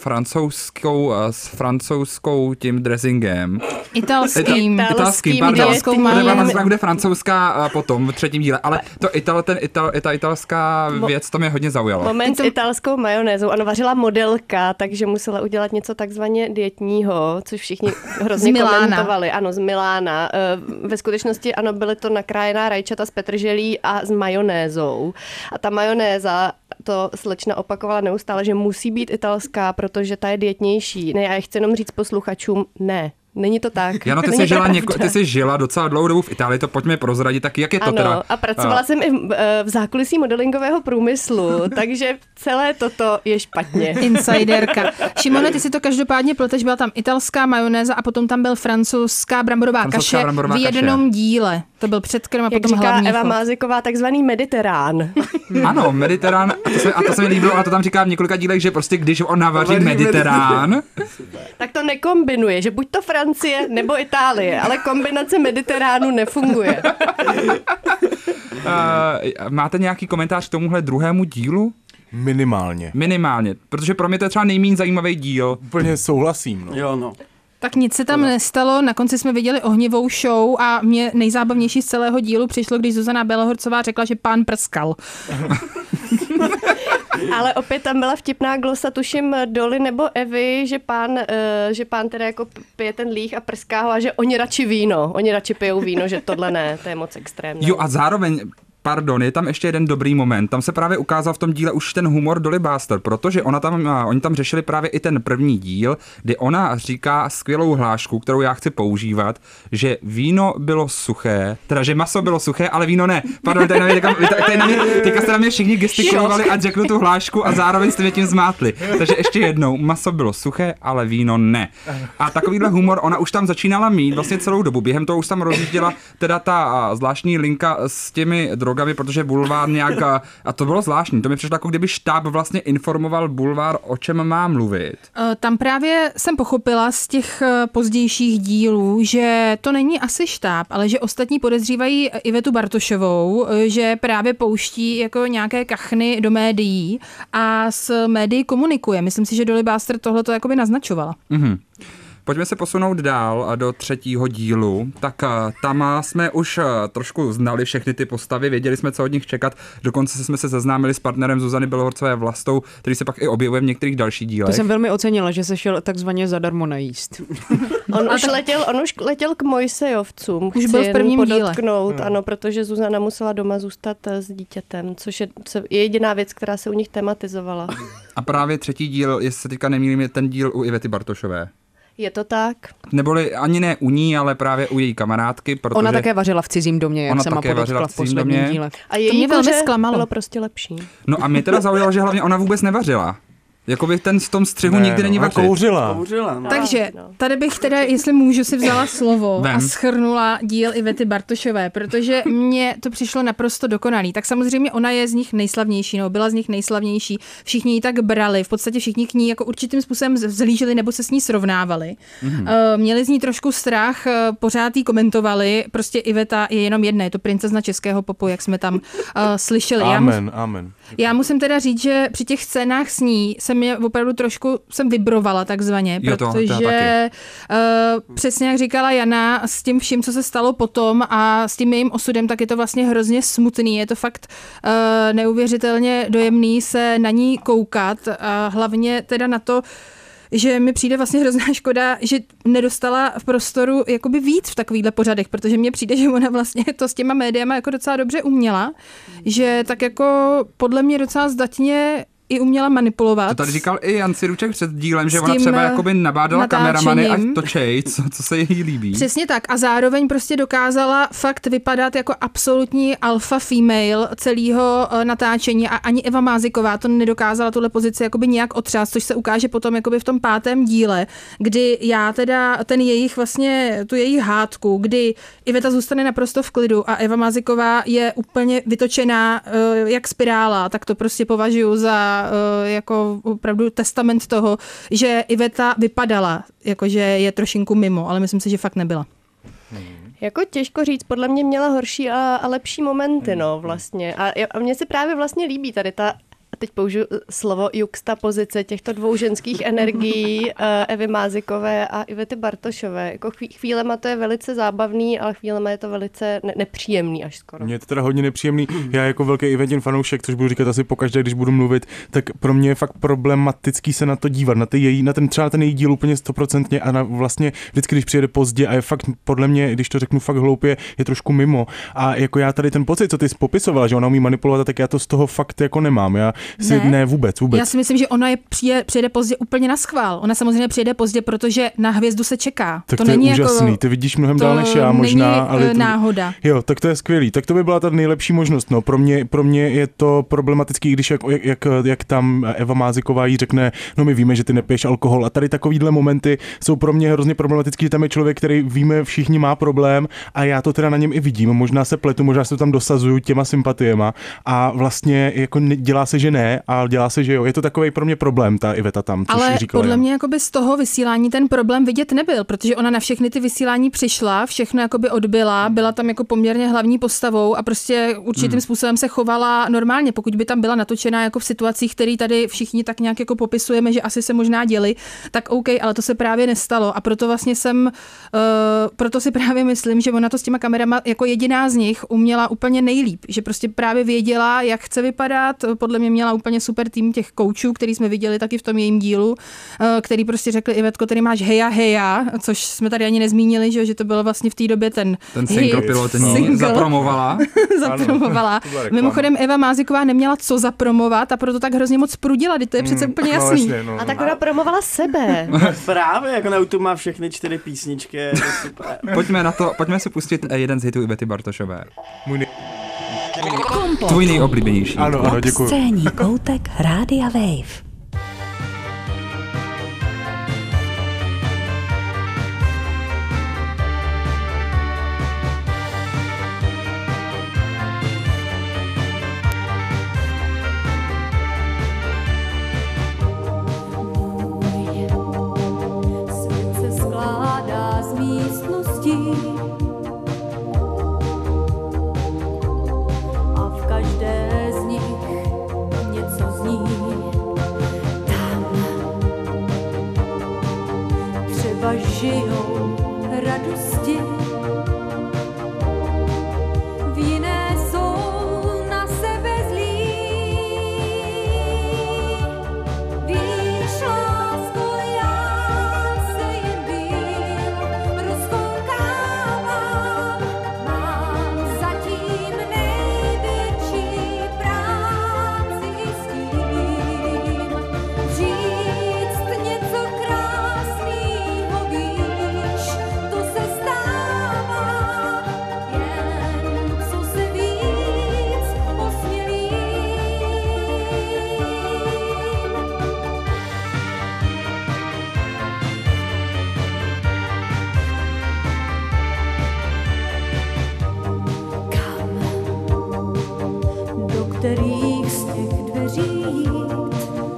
francouzskou tím dressingem. Italským pardon. Bude francouzská potom v třetím díle, ale to ta italská věc, to mě hodně zaujalo. Moment s italskou majonézou. Ona vařila modelka, takže musela udělat něco takzvaně dietního, což všichni hrozně komentovali. Ano, z Milána. Ve skutečnosti ano, byly to nakrájená rajčata s petrželí a s majonézou. A ta majonéza, to slečna opakovala neustále, že musí být italská, protože ta je dietnější. Ne, já chci jenom říct posluchačům, ne. Není to tak. Jano, ty jsi žila docela dlouhou dobu v Itálii, to pojďme prozradit, tak jak je to ano, teda? A pracovala jsem i v zákulisí modelingového průmyslu, takže celé toto je špatně. Insiderka. Šimone, ty si to každopádně pleteš, byla tam italská majonéza a potom tam byl francouzská bramborová kaše v jednom díle. To byl předkrm a jak potom hlavní Eva Máziková, takzvaný mediterán. Ano, mediterán, a to se mi líbilo, a to tam říká v několika dílech, že prostě když on navaří mediterán, tak to nekombinuje, že buď to Francie nebo Itálie, ale kombinace Mediteránu nefunguje. Máte nějaký komentář k tomuhle druhému dílu? Minimálně, protože pro mě to je třeba nejméně zajímavý díl. Úplně souhlasím. No. Jo, no. Tak nic se tam nestalo, na konci jsme viděli ohnivou show a mě nejzábavnější z celého dílu přišlo, když Zuzana Bělohorcová řekla, že pán prskal. Ale opět tam byla vtipná glosa, tuším Dolly nebo Evy, že pán teda jako pije ten líh a prská ho a že oni radši pijou víno, že tohle ne, to je moc extrémní. Jo a zároveň Pardon, je tam ještě jeden dobrý moment. Tam se právě ukázal v tom díle už ten humor Dolly Buster, protože oni tam řešili právě i ten první díl, kdy ona říká skvělou hlášku, kterou já chci používat, že víno bylo suché, teda že maso bylo suché, ale víno ne. Pardon, teďka jste na mě všichni gestikulovali a řeknu tu hlášku a zároveň jste mě tím zmátli. Takže ještě jednou, maso bylo suché, ale víno ne. A takovýhle humor ona už tam začínala mít vlastně celou dobu. Během toho už tam rozjížděla teda ta zvláštní linka s těmi drogami, protože Bulvár nějak, a to bylo zvláštní, to mi přišlo jako kdyby štáb vlastně informoval Bulvár, o čem má mluvit. Tam právě jsem pochopila z těch pozdějších dílů, že to není asi štáb, ale že ostatní podezřívají Ivetu Bartošovou, že právě pouští jako nějaké kachny do médií a s médií komunikuje. Myslím si, že Dolly Buster tohle to jakoby naznačovala. Mhm. Pojďme se posunout dál do 3. dílu. Tak tam jsme už trošku znali všechny ty postavy, věděli jsme, co od nich čekat. Dokonce jsme se seznámili s partnerem Zuzany Bělohorcové Vlastou, který se pak i objevuje v některých dalších dílech. To jsem velmi ocenila, že se šel takzvaně zadarmo najíst. On už letěl k Mojsejovcům. Už byl v prvním díle. Ano, protože Zuzana musela doma zůstat s dítětem, což je jediná věc, která se u nich tematizovala. A právě 3. díl, jestli se teďka nemýlím, je ten díl u Ivety Bartošové. Je to tak? Neboli ani ne u ní, ale právě u její kamarádky, protože... Ona také vařila v cizím domě, jak jsem podotkla v posledním díle. A její velmi zklamalo. Bylo prostě lepší. No a mě teda zaujalo, že hlavně ona vůbec nevařila. Jakoby v tom střihu nikdy není vařit. Kouřila. No. Takže tady bych teda, jestli můžu, si vzala slovo a shrnula díl Ivety Bartošové, protože mně to přišlo naprosto dokonalý. Tak samozřejmě ona je z nich nejslavnější, nebo byla z nich nejslavnější. Všichni ji tak brali, v podstatě všichni k ní jako určitým způsobem vzhlíželi nebo se s ní srovnávali. Měli z ní trošku strach, pořád jí komentovali, prostě Iveta je jenom jedna, je to princezna českého popu, jak jsme tam slyšeli. Amen. Já musím teda říct, že při těch scénách s ní jsem je opravdu trošku vybrovala takzvaně, protože přesně jak říkala Jana, s tím vším, co se stalo potom a s tím jejím osudem, tak je to vlastně hrozně smutný. Je to fakt neuvěřitelně dojemný se na ní koukat a hlavně teda na to, že mi přijde vlastně hrozná škoda, že nedostala v prostoru jakoby víc v takovýchhle pořadech, protože mně přijde, že ona vlastně to s těma médiama jako docela dobře uměla, že tak jako podle mě docela zdatně i uměla manipulovat. To tady říkal i Jan Siruček před dílem, že ona třeba jakoby nabádala kameramany, ať točej, co se jí líbí. Přesně tak a zároveň prostě dokázala fakt vypadat jako absolutní alpha female celého natáčení a ani Eva Máziková to nedokázala tuhle pozici jakoby nějak otřást, což se ukáže potom jakoby v tom 5. díle, kdy já teda tu jejich hádku, kdy Iveta zůstane naprosto v klidu a Eva Máziková je úplně vytočená jak spirála, tak to prostě považuji za jako opravdu testament toho, že Iveta vypadala, jakože je trošinku mimo, ale myslím si, že fakt nebyla. Jako těžko říct, podle mě měla horší a lepší momenty, no vlastně. A mně se právě vlastně líbí tady ta, a teď použiju slovo juxtapozice těchto dvou ženských energií, Evy Mázikové a Ivety Bartošové. Jako chvílema to je velice zábavný, ale chvílema je to velice nepříjemný až skoro. Mně je to teda hodně nepříjemný. Já jako velký Ivetin fanoušek, což budu říkat asi pokaždé, když budu mluvit, tak pro mě je fakt problematický se na to dívat, třeba na ten její díl úplně 100% a na vlastně vždycky, když přijede pozdě a je fakt podle mě, když to řeknu fakt hloupě, je trošku mimo. A jako já tady ten pocit, co ty jsi popisovala, že ona umí manipulovat, tak já to z toho fakt jako nemám. Ne, vůbec. Já si myslím, že ona přijede pozdě úplně na schvál. Ona samozřejmě přijede pozdě, protože na hvězdu se čeká. Tak to není je úžasný. Jako, ty vidíš mnohem dál než já možná. Ale náhoda. Jo, tak to je skvělý. Tak to by byla ta nejlepší možnost. No. Pro mě je to problematický, když jak tam Eva Máziková jí řekne, no my víme, že ty nepiješ alkohol. A tady takovýhle momenty jsou pro mě hrozně problematický, že tam je člověk, který víme, všichni má problém a já to teda na něm i vidím. Možná se pletu, možná se to tam dosazuju těma sympatiema a vlastně jako dělá se, že ne, a dělá se, že jo. Je to takový pro mě problém, ta Iveta tam, což ale říkala. Podle mě jakoby z toho vysílání ten problém vidět nebyl, protože ona na všechny ty vysílání přišla, všechno jakoby odbyla, byla tam jako poměrně hlavní postavou a prostě určitým způsobem se chovala normálně. Pokud by tam byla natočená jako v situacích, které tady všichni tak nějak jako popisujeme, že asi se možná děli, tak OK, ale to se právě nestalo a proto vlastně proto si právě myslím, že ona to s těma kamerama jako jediná z nich uměla úplně nejlíp, že prostě právě věděla, jak chce vypadat, podle mě měla úplně super tým těch koučů, který jsme viděli taky v tom jejím dílu, který prostě řekli, Ivetko, tady máš heja, což jsme tady ani nezmínili, že to bylo vlastně v té době ten single pilotní zapromovala. Zapromovala. Mimochodem Eva Máziková neměla co zapromovat a proto tak hrozně moc prudila, to je přece úplně jasný. No. A tak ona promovala sebe. Právě, jako na YouTube má všechny 4 písničky, je to super. Pojďme si pustit jeden z hitů Ivety Bartošové. Kompot. Tvůj nejoblíbenější. Ano, děkuji. Scénní koutek Rádia Wave. žijou radosti. V jiné jsou na sebe zlí. Víš, lásko, já se jen byl rozkoukávám. Mám zatím největší práci s tím. Říct něco krásnýho, víš, to se stává, jen co se víc osmělím. Kam? Do kterých z těch dveří jít?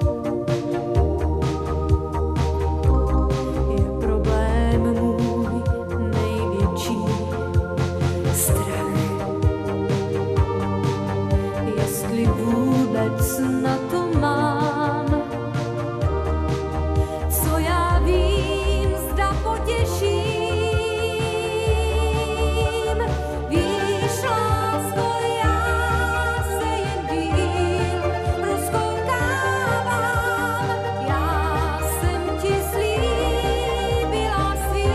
Je problém můj největší strach. Jestli vůbec na to mám, co já vím, zda potěším. Víš, lásko, já se jen díl rozkoukávám. Já jsem ti slíbila svý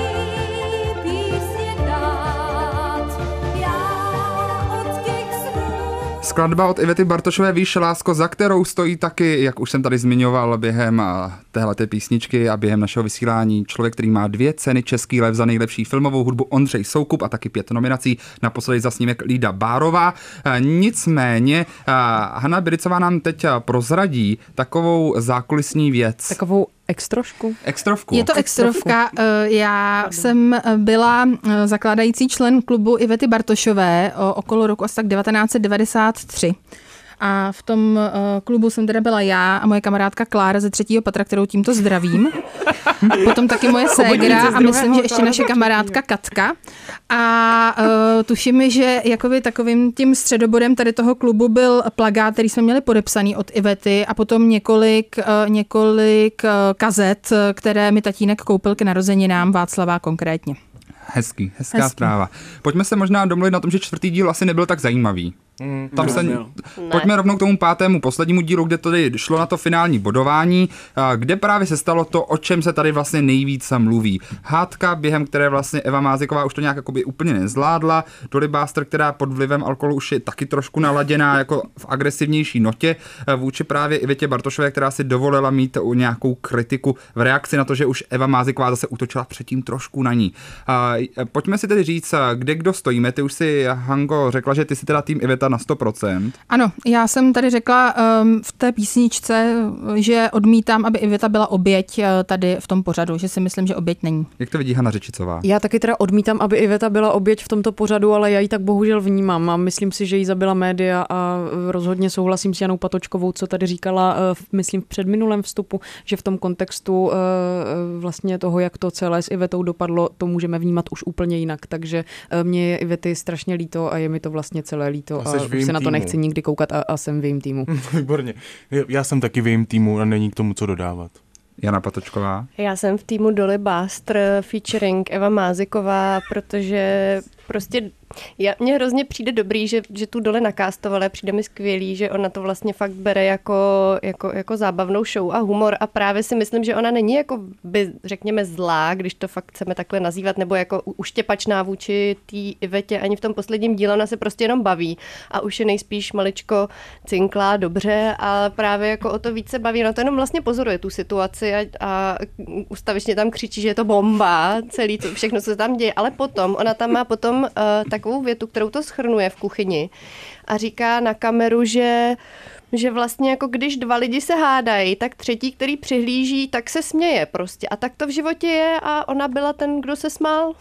písně dát. Já od těch snů Skladba od Ivety Bartošové Víš, lásko, za kterou stojí taky, jak už jsem tady zmiňoval během téhleté písničky a během našeho vysílání, člověk, který má 2 ceny Český lev za nejlepší filmovou hudbu, Ondřej Soukup, a taky 5 nominací, naposledy za snímek Lída Bárová. Nicméně Hana Biricová nám teď prozradí takovou zákulisní věc. Takovou extrošku. Extrovku. Je to extrovka. Já jsem byla zakládající člen klubu Ivety Bartošové okolo roku asi tak 1993. A v tom klubu jsem teda byla já a moje kamarádka Klára ze 3. patra, kterou tímto zdravím. Potom taky moje ségra a myslím, že ještě naše kamarádka Katka. A tuším, že jakoby takovým tím středobodem tady toho klubu byl plakát, který jsme měli podepsaný od Ivety, a potom několik kazet, které mi tatínek koupil k narozeninám, Václava konkrétně. Hezká zpráva. Pojďme se možná domluvit na tom, že 4. díl asi nebyl tak zajímavý. Pojďme rovnou k tomu 5. poslednímu dílu, kde tady šlo na to finální bodování, kde právě se stalo to, o čem se tady vlastně nejvíc mluví. Hádka, během které vlastně Eva Máziková už to nějak jakoby úplně nezvládla, Dolly Buster, která pod vlivem alkoholu už je taky trošku naladěná jako v agresivnější notě vůči právě Ivetě Bartošové, která si dovolila mít nějakou kritiku v reakci na to, že už Eva Máziková zase útočila předtím trošku na ní. Pojďme si tedy říct, kde kdo stojíme. Ty už si, Hanko, řekla, že ty si teda tým Iveta na 100%. Ano, já jsem tady řekla v té písničce, že odmítám, aby Iveta byla oběť tady v tom pořadu, že si myslím, že oběť není. Jak to vidí Hana Řičicová? Já taky teda odmítám, aby Iveta byla oběť v tomto pořadu, ale já ji tak bohužel vnímám a myslím si, že jí zabila média a rozhodně souhlasím s Janou Patočkovou, co tady říkala, myslím v předminulém vstupu, že v tom kontextu vlastně toho, jak to celé s Ivetou dopadlo, to můžeme vnímat už úplně jinak, takže mě je Ivety strašně líto a je mi to vlastně celé líto a už se na to nechci nikdy koukat a jsem v jejím týmu. Výborně. Já jsem taky v jejím týmu a není k tomu co dodávat. Jana Patočková. Já jsem v týmu Dolly Buster featuring Eva Máziková, protože prostě mně hrozně přijde dobrý, že tu Dolly nakástovala, přijde mi skvělý, že ona to vlastně fakt bere jako zábavnou show a humor a právě si myslím, že ona není jako by, řekněme, zlá, když to fakt chceme takhle nazývat, nebo jako uštěpačná vůči té Ivetě, ani v tom posledním díle, ona se prostě jenom baví a už je nejspíš maličko cinklá dobře, ale právě jako o to více baví, no to jenom vlastně pozoruje tu situaci a ustavičně tam křičí, že je to bomba, celý to, všechno, co se tam děje, ale potom, ona tam má potom takovou větu, kterou to shrnuje v kuchyni a říká na kameru, že vlastně jako když 2 lidi se hádají, tak třetí, který přihlíží, tak se směje prostě. A tak to v životě je a ona byla ten, kdo se smál.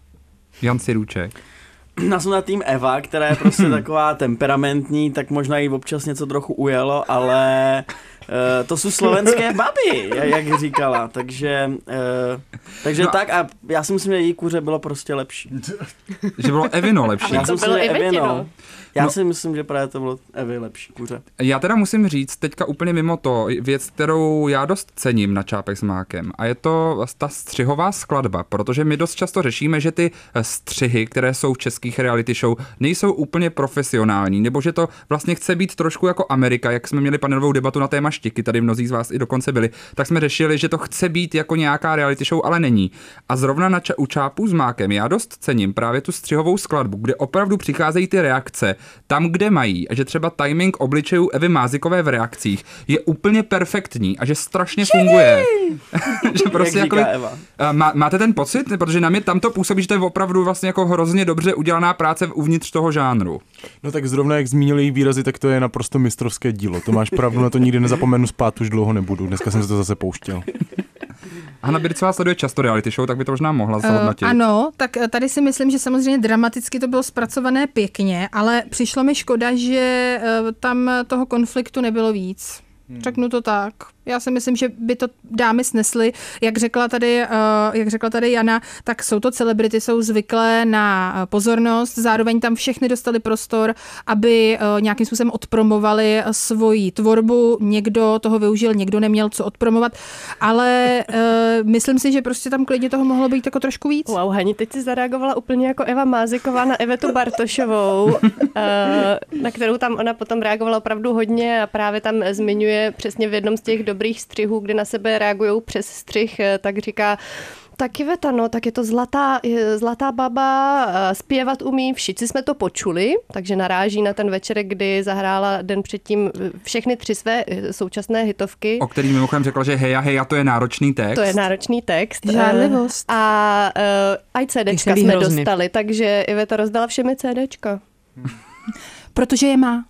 Jan Sirůček. Já jsem na tým Eva, která je prostě taková temperamentní, tak možná jí občas něco trochu ujelo, ale to jsou slovenské baby, jak říkala, takže no, tak a já si myslím, že její kuře bylo prostě lepší. Že bylo Evino lepší. Já jsem si Evino. Já si myslím, že právě to bylo Evy lepší kuře. Já teda musím říct, teďka úplně mimo to, věc, kterou já dost cením na Čápek s mákem, a je to ta střihová skladba, protože my dost často řešíme, že ty střihy, které jsou v českých reality show, nejsou úplně profesionální, nebo že to vlastně chce být trošku jako Amerika, jak jsme měli panelovou debatu na téma štiky, tady mnozí z vás i dokonce byli, tak jsme řešili, že to chce být jako nějaká reality show, ale není. A zrovna u Čápů s mákem já dost cením právě tu střihovou skladbu, kde opravdu přicházejí ty reakce tam, kde mají, a že třeba timing obličejů Evy Mázikové v reakcích je úplně perfektní a že strašně funguje. Že prostě jak říká Eva. Máte ten pocit? Protože na mě tam to působí, že to je opravdu vlastně jako hrozně dobře udělaná práce uvnitř toho žánru. No tak zrovna jak zmínili její výrazy, tak to je naprosto mistrovské dílo. To máš pravdu, na to nikdy nezapomenu, spát už dlouho nebudu. Dneska jsem se to zase pouštěl. Hanna Bircová sleduje často reality show, tak by to možná mohla zhodnotit. Ano, tak tady si myslím, že samozřejmě dramaticky to bylo zpracované pěkně, ale přišlo mi škoda, že tam toho konfliktu nebylo víc. Řeknu to tak. Já si myslím, že by to dámy snesly. Jak řekla tady Jana, tak jsou to celebrity, jsou zvyklé na pozornost, zároveň tam všechny dostali prostor, aby nějakým způsobem odpromovali svoji tvorbu. Někdo toho využil, někdo neměl co odpromovat, ale myslím si, že prostě tam klidně toho mohlo být jako trošku víc. Wow, Hani, teď si zareagovala úplně jako Eva Máziková na Evetu Bartošovou, na kterou tam ona potom reagovala opravdu hodně a právě tam zmiňuje přesně v jednom z těch dobrých střihů, kdy na sebe reagujou přes střih, tak říká, tak Iveta, no, tak je to zlatá baba, zpěvat umí, všichni jsme to počuli, takže naráží na ten večerek, kdy zahrála den předtím všechny 3 své současné hitovky. O který mimochodem řekla, že heja, to je náročný text. To je náročný text. Žádlivost. A aj CDčka jsme dostali, takže Iveta rozdala všemi CDčka. Protože je má.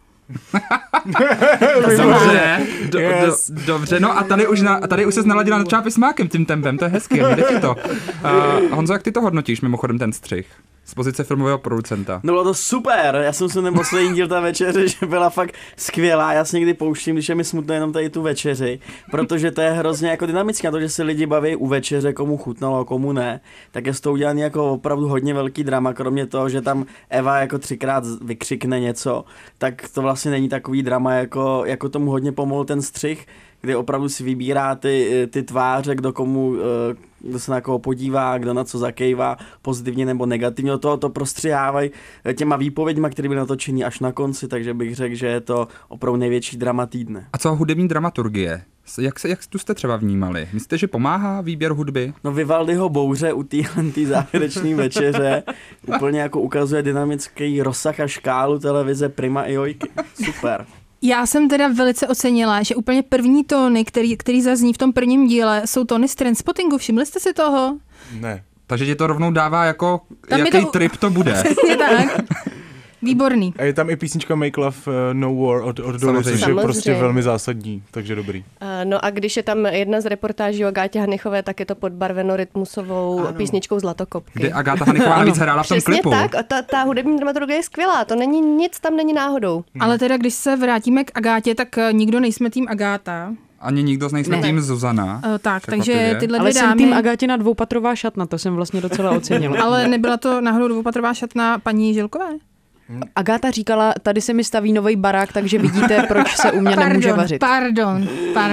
Dobře, no a tady už se naladila na Čápy s mákem tím tempem, to je hezký, jde ti to. Honzo, jak ty to hodnotíš mimochodem ten střih? Z pozice filmového producenta. No bylo to super, já jsem se ten poslední díl ta večeře, že byla fakt skvělá, já si někdy pouštím, když je mi smutno jenom tady tu večeři, protože to je hrozně jako dynamické, to, že se lidi baví u večeře, komu chutnalo a komu ne, tak je z toho udělaný jako opravdu hodně velký drama, kromě toho, že tam Eva jako 3krát vykřikne něco, tak to vlastně není takový drama, jako tomu hodně pomohl ten střih, kdy opravdu si vybírá ty tváře, kdo se na koho podívá, kdo na co zakejvá, pozitivně nebo negativně. To prostřihávají těma výpověďma, které byly natočený až na konci, takže bych řekl, že je to opravdu největší drama týdne. A co hudební dramaturgie? Jak tu jste třeba vnímali? Myslíte, že pomáhá výběr hudby? No Vivaldiho bouře u té závěrečné večeře úplně jako ukazuje dynamický rozsah a škálu televize Prima i Jojky. Super. Já jsem teda velice ocenila, že úplně první tóny, který zazní v tom prvním díle, jsou tóny z Trainspottingu. Všimli jste si toho? Ne. Takže ti to rovnou dává jako, jaký trip to bude. Přesně tak. Výborný. A je tam i písnička Make Love No War od Dory, což je prostě velmi zásadní, takže dobrý. No a když je tam jedna z reportáží o Agátě Hanychové, tak je to podbarveno rytmusovou písničkou Zlatokopky. Kde Agáta Hanychová navíc hrála v tom klipu. Přesně tak, ta hudební dramaturgie je skvělá, to není nic, tam není náhodou. Ale teda, když se vrátíme k Agátě, tak nikdo nejsme tým Agáta. Ani nikdo nejsme tým Zuzana. Takže tyhle ale dvě dámy... jsem tým Agátina dvoupatrová šatna, to jsem vlastně docela ocenila. Ale nebyla to náhodou dvoupatrová šatna paní Žilkové? Agáta říkala, tady se mi staví nový barák, takže vidíte, proč se u mě nemůže vařit. Pardon.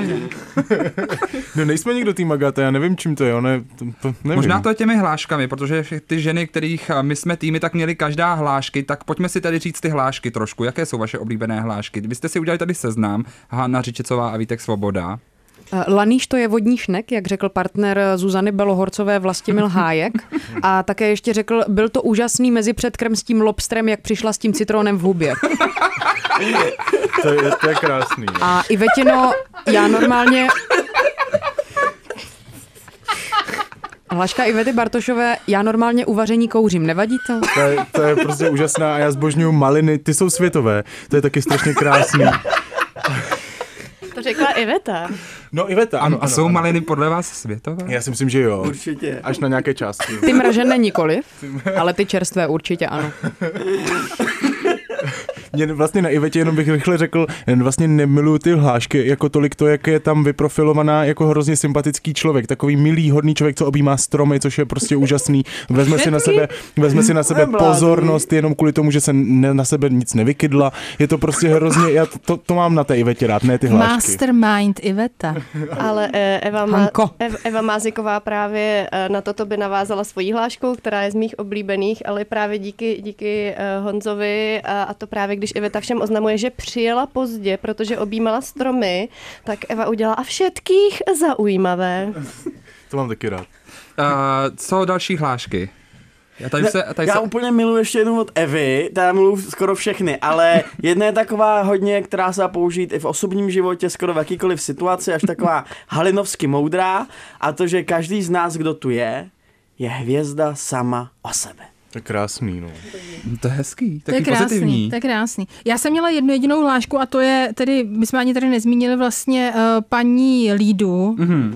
No nejsme nikdo tým Agáta, já nevím, čím to je, nevím. Možná to je těmi hláškami, protože ty ženy, kterých my jsme týmy, tak měli každá hlášky, tak pojďme si tady říct ty hlášky trošku. Jaké jsou vaše oblíbené hlášky? Vy jste si udělali tady seznam, Hanna Řičicová a Vítek Svoboda. Laníš to je vodní šnek, jak řekl partner Zuzany Belohorcové Vlastimil Hájek. A také ještě řekl, byl to úžasný mezipředkrm s tím lobstrem, jak přišla s tím citronem v hubě. To je krásný. A Ivetino, já normálně... Hláška Ivety Bartošové, já normálně uvaření kouřím, nevadí to? To je prostě úžasná a já zbožňuju maliny, ty jsou světové, to je taky strašně krásný. To řekla Iveta. No Iveta, ano. A jsou maliny podle vás světové? Já si myslím, že jo. Určitě. Až na nějaké části. Ty mražené nikoliv, ale ty čerstvé určitě ano. Mě vlastně na Ivetě jenom bych rychle řekl, vlastně nemiluju ty hlášky jako tolik to, jak je tam vyprofilovaná jako hrozně sympatický člověk, takový milý, hodný člověk, co objímá stromy, což je prostě úžasný. Vezme si na sebe pozornost jenom kvůli tomu, že se na sebe nic nevykydla. Je to prostě hrozně, já to mám na té Ivetě rád, ne ty hlášky. Mastermind Iveta. Ale Eva Máziková právě na toto by navázala svojí hláškou, která je z mých oblíbených, ale právě díky Honzovi a to právě, když Iveta všem oznamuje, že přijela pozdě, protože objímala stromy, tak Eva udělala a všetkých zaujímavé. To mám taky rád. Co další hlášky? Já úplně miluji ještě jednu od Evy, já miluji skoro všechny, ale jedna je taková hodně, která se dá použít i v osobním životě, skoro v jakýkoliv situaci, až taková halinovsky moudrá, a to, že každý z nás, kdo tu je hvězda sama o sebe. To je krásný, no. To je hezký, taky pozitivní. To je krásný. Já jsem měla jednu jedinou hlášku a to je tedy, my jsme ani tady nezmínili vlastně paní Lídu,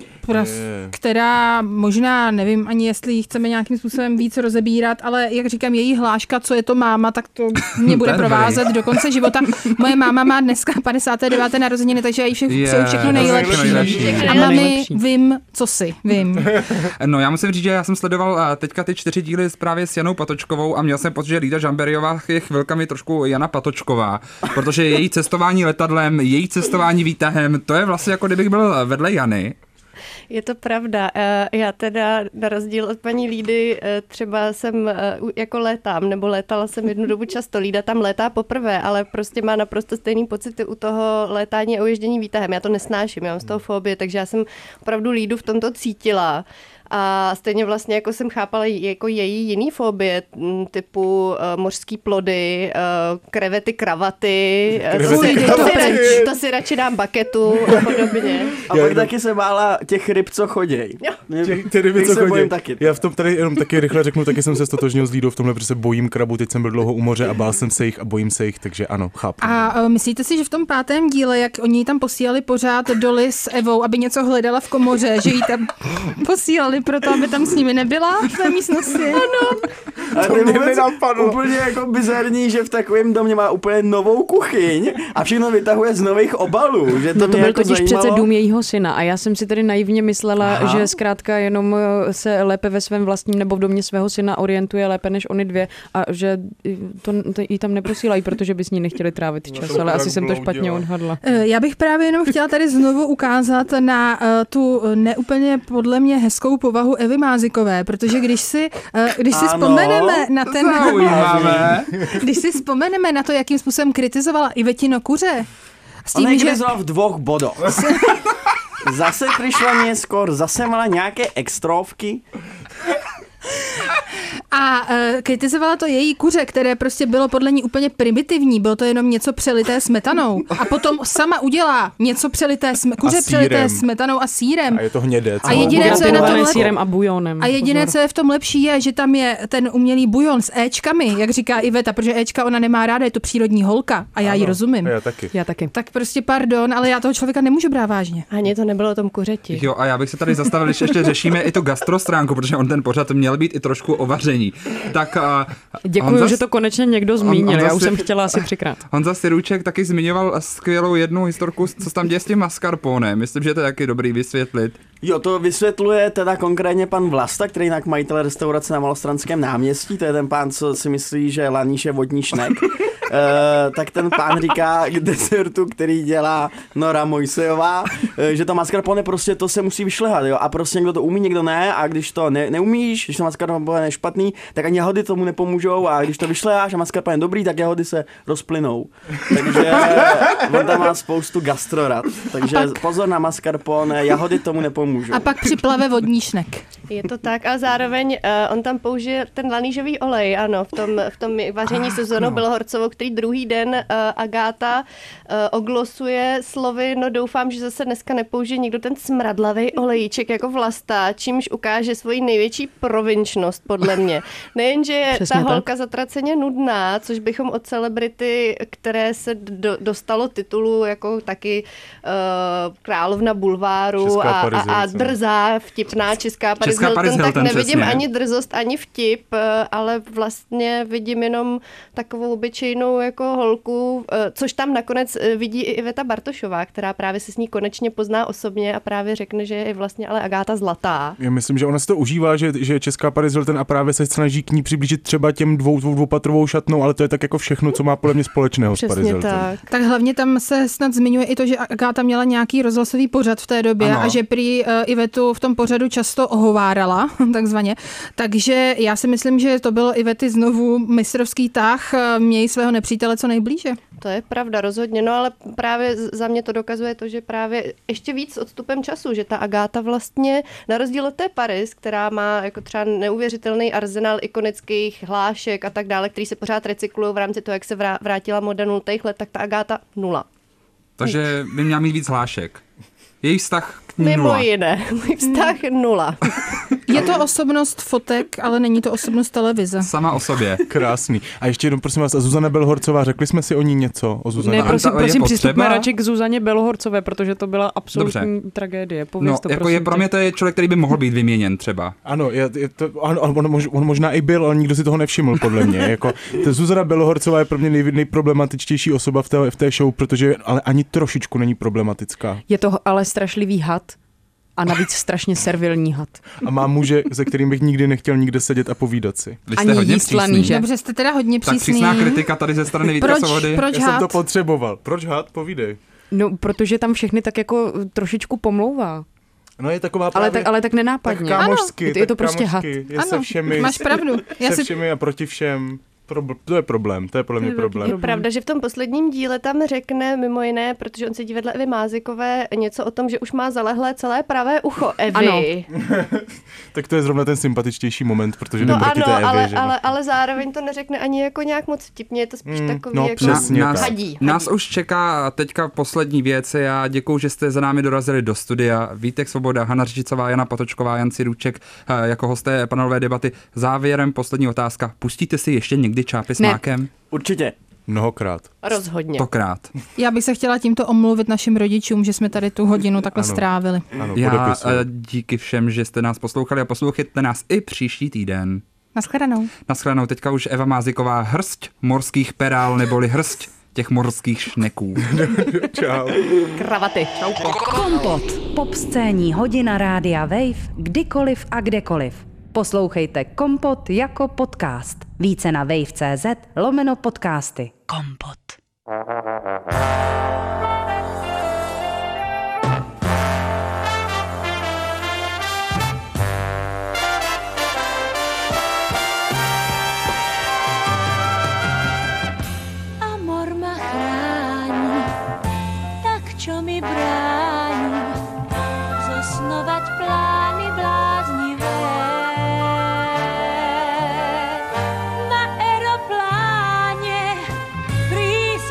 která možná, nevím ani jestli ji chceme nějakým způsobem víc rozebírat, ale jak říkám, její hláška, co je to máma, tak to mě bude provázet do konce života. Moje máma má dneska 59. narozeniny, takže já jí přeju všechno nejlepší. A mami, vím, co si, vím. No, já musím říct, že já jsem sledoval teďka ty 4 díly právě s Janou Patočkovou a měl jsem pocit, že Lída Žamberiová je chvilkami trošku Jana Patočková, protože její cestování letadlem, její cestování výtahem, to je vlastně jako kdybych byl vedle Jany. Je to pravda. Já teda na rozdíl od paní Lídy třeba jsem jako létala jsem jednu dobu často. Lída tam létá poprvé, ale prostě má naprosto stejný pocity u toho létání a uježdění výtahem. Já to nesnáším, já mám z toho fobii, takže já jsem opravdu Lídu v tomto cítila. A stejně vlastně jako jsem chápala jako její jiný fobie, typu mořský plody, krevety, kravaty, to si radši dám baketu a podobně. A pak taky se bála těch ryb, co choděj. Ty ryby, co choděj. Já v tom tady jenom taky rychle řeknu, taky jsem se stotožnil s Lídou v tomhle, protože se bojím krabu, teď jsem byl dlouho u moře a bál jsem se jich a bojím se jich, takže ano, chápu. A myslíte si, že v tom 5. díle, jak oni tam posílali pořád Dolly s Evou, aby něco hledala v komoře, že jí tam posílali proto, aby tam s nimi nebyla v té místnosti? Ano. A to mě napadlo. Úplně jako bizarní, že v takovém domě má úplně novou kuchyň a všechno vytahuje z nových obalů. Že to byl jako totiž zajímalo. přece dům jejího syna a já jsem si tady naivně myslela, že zkrátka jenom se lépe ve svém vlastním nebo v domě svého syna orientuje lépe než oni dvě a že to jí tam neposílají, protože by s ní nechtěli trávit čas, ale asi jsem to špatně odhadla. Já bych právě jenom chtěla tady znovu ukázat na tu neúplně podle mě hezkou povahu Evy Mázikové, protože když si vzpomeneme na ten... Když si vzpomeneme na to, jakým způsobem kritizovala Ivetino kuře, s tím, ona kritizovala v 2 bodoch. Zase přišla neskôr, zase mala nějaké extrovky. A kritizovala to její kuře, které prostě bylo podle ní úplně primitivní, bylo to jenom něco přelité smetanou. A potom sama udělá něco kuře přelité smetanou a sýrem. A je to hnědé. A jediné, co je na tom sýrem a bujonem. A jediné, co je v tom lepší, je, že tam je ten umělý bujon s éčkami, jak říká Iveta, protože éčka ona nemá ráda, je to přírodní holka a já ji rozumím. Já taky. Tak prostě pardon, ale já toho člověka nemůžu brát vážně. Ani to nebylo o tom kuřeti. Jo, a já bych se tady zastavil, když ještě řešíme i tu gastrostránku, protože on ten pořad měl být i trošku o vaření. Tak děkuju, že to konečně někdo zmínil, já už jsem chtěla asi 3krát. Honza Sirůček taky zmiňoval skvělou jednu historku, co tam děje s tím mascarpone. Myslím, že to je taky dobrý vysvětlit. Jo, to vysvětluje teda konkrétně pan Vlasta, který jinak majitel restaurace na Malostranském náměstí, to je ten pán, co si myslí, že laníš je vodní šnek. Tak ten pán říká k desertu, který dělá Nora Mojsejová, že to mascarpone prostě to se musí vyšlehat, jo, a prostě někdo to umí, někdo ne, a když to neumíš, když to mascarpone je špatný, tak ani jahody tomu nepomůžou, a když to vyšleháš a mascarpone je dobrý, tak jahody se rozplynou. Takže on tam má spoustu gastrorad, takže pozor na mascarpone, jahody tomu nepomůžou. A pak připlave vodní šnek. Je to tak a zároveň on tam použije ten lanížový olej, ano, v tom vaření se Zoranou Bělohorcovou, který druhý den Agáta oglosuje slovy, no doufám, že zase dneska nepoužije někdo ten smradlavý olejíček jako Vlasta, čímž ukáže svoji největší provinčnost podle mě. zatraceně. Nejenže je Přesně ta tak. holka zatraceně nudná, což bychom od celebrity, které se dostalo titulu jako taky královna bulváru Česká Paris a Hilton. drzá, vtipná česká Paris Česká Paris Hilton, tak Hilton, nevidím přesně. ani drzost, ani vtip, ale vlastně vidím jenom takovou obyčejnou jako holku, což tam nakonec vidí i Iveta Bartošová, která právě se s ní konečně pozná osobně a právě řekne, že je vlastně ale Agáta zlatá. Já myslím, že ona si to užívá, že je Česká Paris Hilton a právě se snaží k ní přiblížit třeba těm dvoupatrovou šatnou, ale to je tak jako všechno, co má podle mě společného s Paris Přesně Hilton. tak. Tak hlavně tam se snad zmiňuje i to, že Agáta měla nějaký rozhlasový pořad v té době Ano. a že prý Ivetu v tom pořadu často ohovárala, takzvaně. Takže já si myslím, že to byl Ivety znovu mistrovský tah, měj svého nepřítele co nejblíže. To je pravda, rozhodně, no ale právě za mě to dokazuje to, že právě ještě víc s odstupem času, že ta Agáta vlastně, na rozdíl od té Paris, která má jako třeba neuvěřitelný arzenál ikonických hlášek a tak dále, který se pořád recyklují v rámci toho, jak se vrátila moda 0. let, tak ta Agáta 0. Takže by měla mít víc hlášek. Její vztah k ní Mimo 0. jiné, můj vztah 0. Je to osobnost fotek, ale není to osobnost televize. Sama o sobě. Krásný. A ještě jednou, prosím vás, a Zuzana Belhorcová, řekli jsme si o ní něco? O Zuzaně? Ne, A prosím, ta- je prosím potřeba? přistupme radši k Zuzaně Belhorcové, protože to byla absolutní tragédie. Pověz No, to, jako prosím je pro tě. mě to je člověk, který by mohl být vyměněn třeba. Ano, on možná i byl, ale nikdo si toho nevšiml, podle mě. Jako, Zuzana Belhorcová je pro mě nejproblematičtější osoba v té show, protože ale ani trošičku není problematická. Je to ale strašlivý had a navíc strašně servilní had. A má muže, se kterým bych nikdy nechtěl nikde sedět a povídat si. Vy jste Ani hodně jíst laný, přísný. že? Dobře, jste teda hodně Tak přísný. přísná kritika tady ze strany Vítka Svobody. Proč Já jsem to hád? potřeboval. Proč had? Povídej. No, protože tam všechny tak jako trošičku pomlouvá. No je taková Ale právě... tak nenápadně. Tak kámošsky, Je to tak prostě had. kámošky, je Ano, se všemi, máš pravdu. Já se si všemi a proti všem. To je problém, to je podle mě problém. Je pravda, že v tom posledním díle tam řekne mimo jiné, protože on sedí vedle Evy Mázikové, něco o tom, že už má zalehlé celé pravé ucho Evy. Ano. Tak to je zrovna ten sympatičtější moment, protože To jdem proti té ano, Evě, že? ale zároveň to neřekne ani jako nějak moc vtipně, je to spíš takový no, jako přesně tak. hadí. Nás už čeká teďka poslední věc. Já děkuju, že jste za námi dorazili do studia. Vítek Svoboda, Hana Řičicová, Jana Patočková, Jan Sidůček jako hosté panelové debaty. Závěrem poslední otázka. Pustíte si ještě někdy Čápy s Ne. mákem? Určitě. Mnohokrát. Rozhodně. Stokrát. Já bych se chtěla tímto omluvit našim rodičům, že jsme tady tu hodinu takhle Ano. strávili. Ano, Já podepisuju. díky všem, že jste nás poslouchali a poslouchejte nás i příští týden. Naschledanou. Naschledanou teďka už Eva Máziková, hrst morských perál neboli hrst těch morských šneků. Čau. Kravaty. Čau. Kompot. Popscénní hodina Rádia Wave kdykoliv a kdekoliv. Poslouchejte Kompot jako podcast. Více na wave.cz/podcasty. Kompot. Amor ma chráni, tak čo mi bráni zosnovať plány bláznivé. Na aeropláne prísť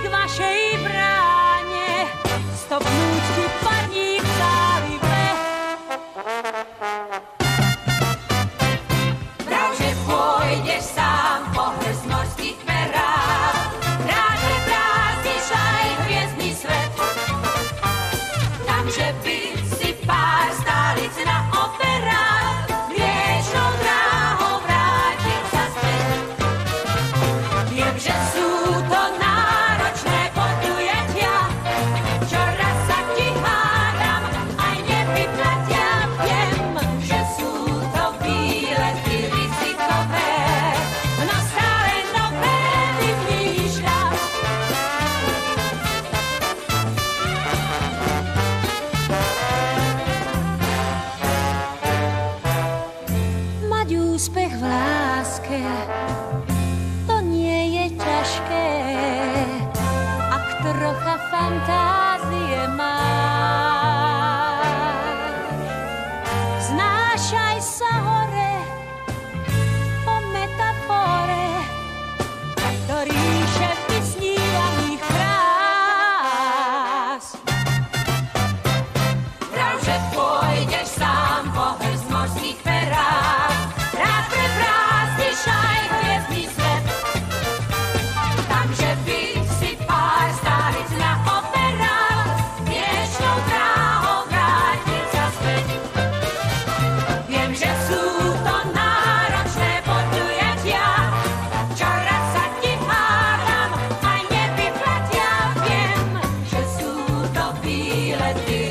at you.